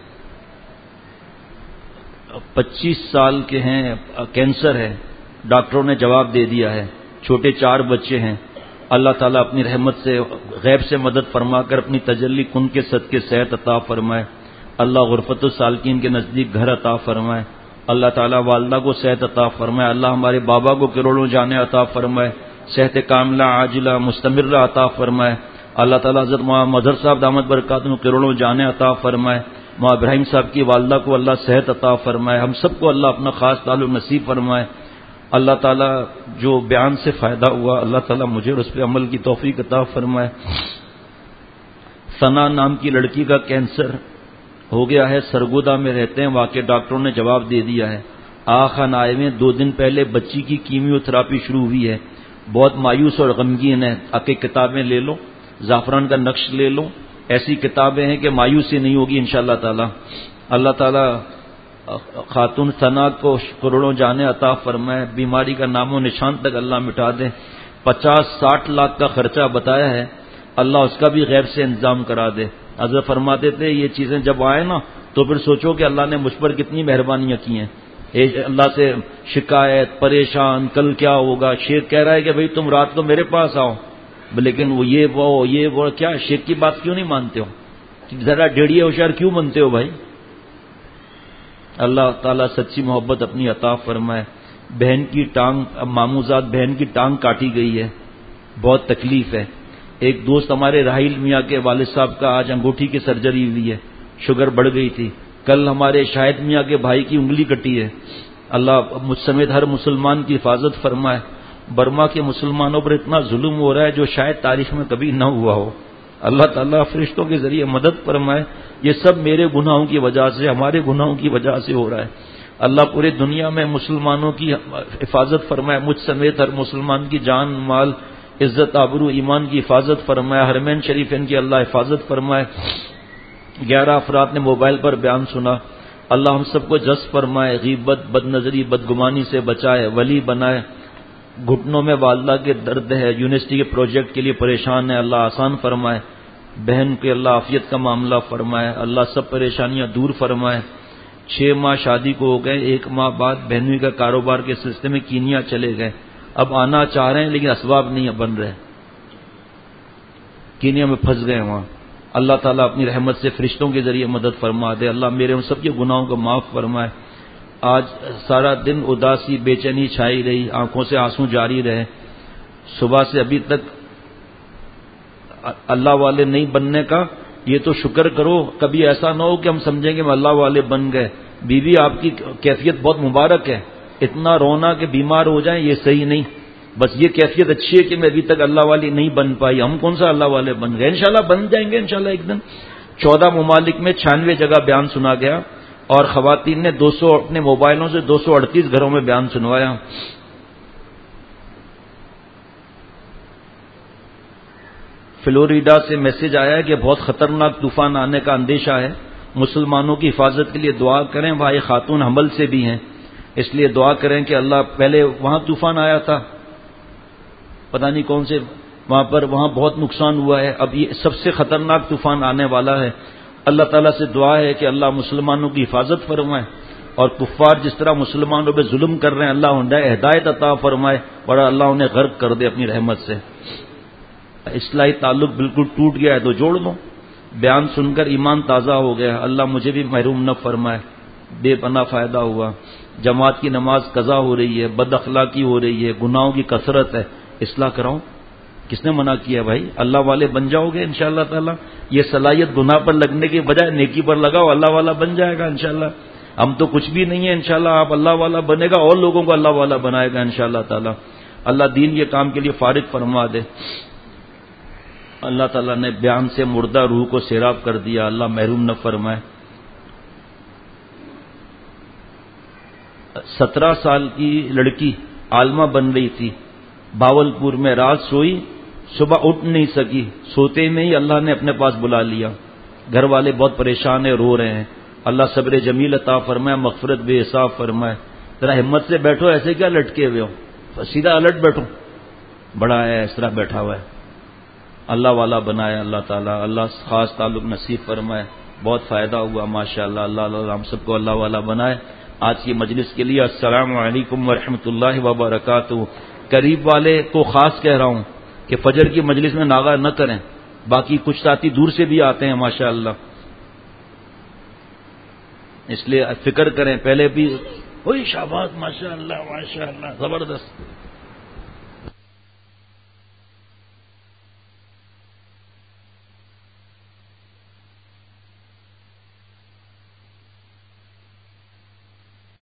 پچیس سال کے ہیں، کینسر ہے، ڈاکٹروں نے جواب دے دیا ہے، چھوٹے چار بچے ہیں، اللہ تعالیٰ اپنی رحمت سے غیب سے مدد فرما کر اپنی تجلی کن کے صدقے صحت عطا فرمائے، اللہ غرفت السالکین کے نزدیک گھر عطا فرمائے، اللہ تعالیٰ والدہ کو صحت عطا فرمائے، اللہ ہمارے بابا کو کروڑوں جانے عطا فرمائے، صحت کاملہ عاجلہ مستمرہ عطا فرمائے، اللہ تعالیٰ حضرت مولانا مظہر صاحب دامت برکاتہ کروڑوں جانے عطا فرمائے، مولانا ابراہیم صاحب کی والدہ کو اللہ صحت عطا فرمائے، ہم سب کو اللہ اپنا خاص تعلق نصیب فرمائے۔ اللہ تعالیٰ جو بیان سے فائدہ ہوا اللہ تعالیٰ مجھے اور اس پہ عمل کی توفیق عطا فرمائے۔ ثنا نام کی لڑکی کا کینسر ہو گیا ہے، سرگودا میں رہتے ہیں، واقع ڈاکٹروں نے جواب دے دیا ہے۔ آخان آئے میں دو دن پہلے بچی کی کیمیو تھراپی شروع ہوئی ہے، بہت مایوس اور غمگین ہے، آ کے کتابیں لے لو، زعفران کا نقش لے لو، ایسی کتابیں ہیں کہ مایوسی نہیں ہوگی انشاءاللہ تعالی۔ اللہ تعالیٰ خاتون ثنا کو کروڑوں جانے عطا فرمائے، بیماری کا نام و نشان تک اللہ مٹا دے۔ پچاس ساٹھ لاکھ کا خرچہ بتایا ہے، اللہ اس کا بھی غیب سے انتظام کرا دے۔ حضرت فرماتے تھے یہ چیزیں جب آئے نا تو پھر سوچو کہ اللہ نے مجھ پر کتنی مہربانیاں کی ہیں۔ اللہ سے شکایت، پریشان، کل کیا ہوگا، شیخ کہہ رہا ہے کہ بھئی تم رات کو میرے پاس آؤ، لیکن وہ یہ وہ یہ وہ کیا شیخ کی بات کیوں نہیں مانتے ہو، ذرا ڈیڑھیے ہوشیار کیوں بنتے ہو بھائی؟ اللہ تعالیٰ سچی محبت اپنی عطا فرمائے۔ بہن کی ٹانگ، ماموزاد بہن کی ٹانگ کاٹی گئی ہے، بہت تکلیف ہے۔ ایک دوست ہمارے راہیل میاں کے والد صاحب کا آج انگوٹھی کی سرجری ہوئی ہے، شوگر بڑھ گئی تھی۔ کل ہمارے شاہد میاں کے بھائی کی انگلی کٹی ہے، اللہ مجھ سمیت ہر مسلمان کی حفاظت فرمائے۔ برما کے مسلمانوں پر اتنا ظلم ہو رہا ہے جو شاید تاریخ میں کبھی نہ ہوا ہو، اللہ تعالیٰ فرشتوں کے ذریعے مدد فرمائے۔ یہ سب میرے گناہوں کی وجہ سے، ہمارے گناہوں کی وجہ سے ہو رہا ہے۔ اللہ پورے دنیا میں مسلمانوں کی حفاظت فرمائے، مجھ سمیت ہر مسلمان کی جان مال عزت آبرو ایمان کی حفاظت فرمائے، حرمین شریفین کی اللہ حفاظت فرمائے۔ گیارہ افراد نے موبائل پر بیان سنا، اللہ ہم سب کو جذب فرمائے، غیبت بد نظری بدگمانی سے بچائے، ولی بنائے۔ گھٹنوں میں والدہ کے درد ہے، یونیورسٹی کے پروجیکٹ کے لیے پریشان ہے، اللہ آسان فرمائے۔ بہن کے اللہ عافیت کا معاملہ فرمائے، اللہ سب پریشانیاں دور فرمائے۔ چھ ماہ شادی کو ہو گئے، ایک ماہ بعد بہنوئی کا کاروبار کے سلسلے میں کینیا چلے گئے، اب آنا چاہ رہے ہیں لیکن اسباب نہیں بن رہے، کینیا میں پھنس گئے وہاں۔ اللہ تعالیٰ اپنی رحمت سے فرشتوں کے ذریعے مدد فرما دے، اللہ میرے ان سب کے گناہوں کو معاف فرمائے۔ آج سارا دن اداسی بے چینی چھائی رہی، آنکھوں سے آنسو جاری رہے، صبح سے ابھی تک اللہ والے نہیں بننے کا یہ تو شکر کرو، کبھی ایسا نہ ہو کہ ہم سمجھیں کہ ہم اللہ والے بن گئے۔ بیوی آپ کی کیفیت بہت مبارک ہے، اتنا رونا کہ بیمار ہو جائیں یہ صحیح نہیں، بس یہ کیفیت اچھی ہے کہ میں ابھی تک اللہ والی نہیں بن پائی، ہم کون سا اللہ والے بن گئے، انشاءاللہ بن جائیں گے انشاءاللہ ایک دن۔ چودہ ممالک میں چھیانوے جگہ بیان سنا گیا اور خواتین نے دو سو اپنے موبائلوں سے دو سو اڑتیس گھروں میں بیان سنوایا۔ فلوریڈا سے میسج آیا ہے کہ بہت خطرناک طوفان آنے کا اندیشہ ہے، مسلمانوں کی حفاظت کے لیے دعا کریں، بھائی خاتون حمل سے بھی ہیں، اس لیے دعا کریں کہ اللہ، پہلے وہاں طوفان آیا تھا پتہ نہیں کون سے وہاں پر، وہاں بہت نقصان ہوا ہے، اب یہ سب سے خطرناک طوفان آنے والا ہے۔ اللہ تعالیٰ سے دعا ہے کہ اللہ مسلمانوں کی حفاظت فرمائے اور کفار جس طرح مسلمانوں پہ ظلم کر رہے ہیں اللہ انہیں ہدایت عطا فرمائے اور اللہ انہیں غرق کر دے اپنی رحمت سے۔ اصلاحی تعلق بالکل ٹوٹ گیا ہے تو جوڑ دو، بیان سن کر ایمان تازہ ہو گیا، اللہ مجھے بھی محروم نہ فرمائے، بے پناہ فائدہ ہوا۔ جماعت کی نماز قضا ہو رہی ہے، بد اخلاقی ہو رہی ہے، گناہوں کی کثرت ہے، اصلاح کراؤ، کس نے منع کیا بھائی؟ اللہ والے بن جاؤ گے انشاءاللہ تعالی، یہ صلاحیت گناہ پر لگنے کے بجائے نیکی پر لگاؤ، اللہ والا بن جائے گا انشاءاللہ۔ ہم تو کچھ بھی نہیں ہے انشاءاللہ، آپ اللہ والا بنے گا اور لوگوں کو اللہ والا بنائے گا انشاءاللہ تعالی۔ اللہ دین کے کام کے لیے فارغ فرما دے۔ اللہ تعالیٰ نے بیان سے مردہ روح کو سیراب کر دیا، اللہ محروم نہ فرمائے۔ سترہ سال کی لڑکی عالمہ بن رہی تھی، باولپور میں رات سوئی، صبح اٹھ نہیں سکی، سوتے میں ہی اللہ نے اپنے پاس بلا لیا، گھر والے بہت پریشان ہیں، رو رہے ہیں، اللہ صبر جمیل عطا فرمائے، مغفرت بے حساب فرمائے۔ ذرا ہمت سے بیٹھو، ایسے کیا لٹکے ہوئے ہو، سیدھا الٹ بیٹھو، بڑا ہے اس طرح بیٹھا ہوا ہے، اللہ والا بنائے اللہ تعالیٰ، اللہ خاص تعلق نصیب فرمائے. بہت فائدہ ہوا ماشاء اللہ. اللہ اللہ ہم سب کو اللہ والا بنائے. آج کی مجلس کے لیے السلام علیکم ورحمۃ اللہ وبرکاتہ. قریب والے کو خاص کہہ رہا ہوں کہ فجر کی مجلس میں ناغہ نہ کریں، باقی کچھ ساتھی دور سے بھی آتے ہیں ماشاء اللہ، اس لیے فکر کریں. پہلے بھی وہی شاباش ماشاء اللہ ماشاء اللہ زبردست.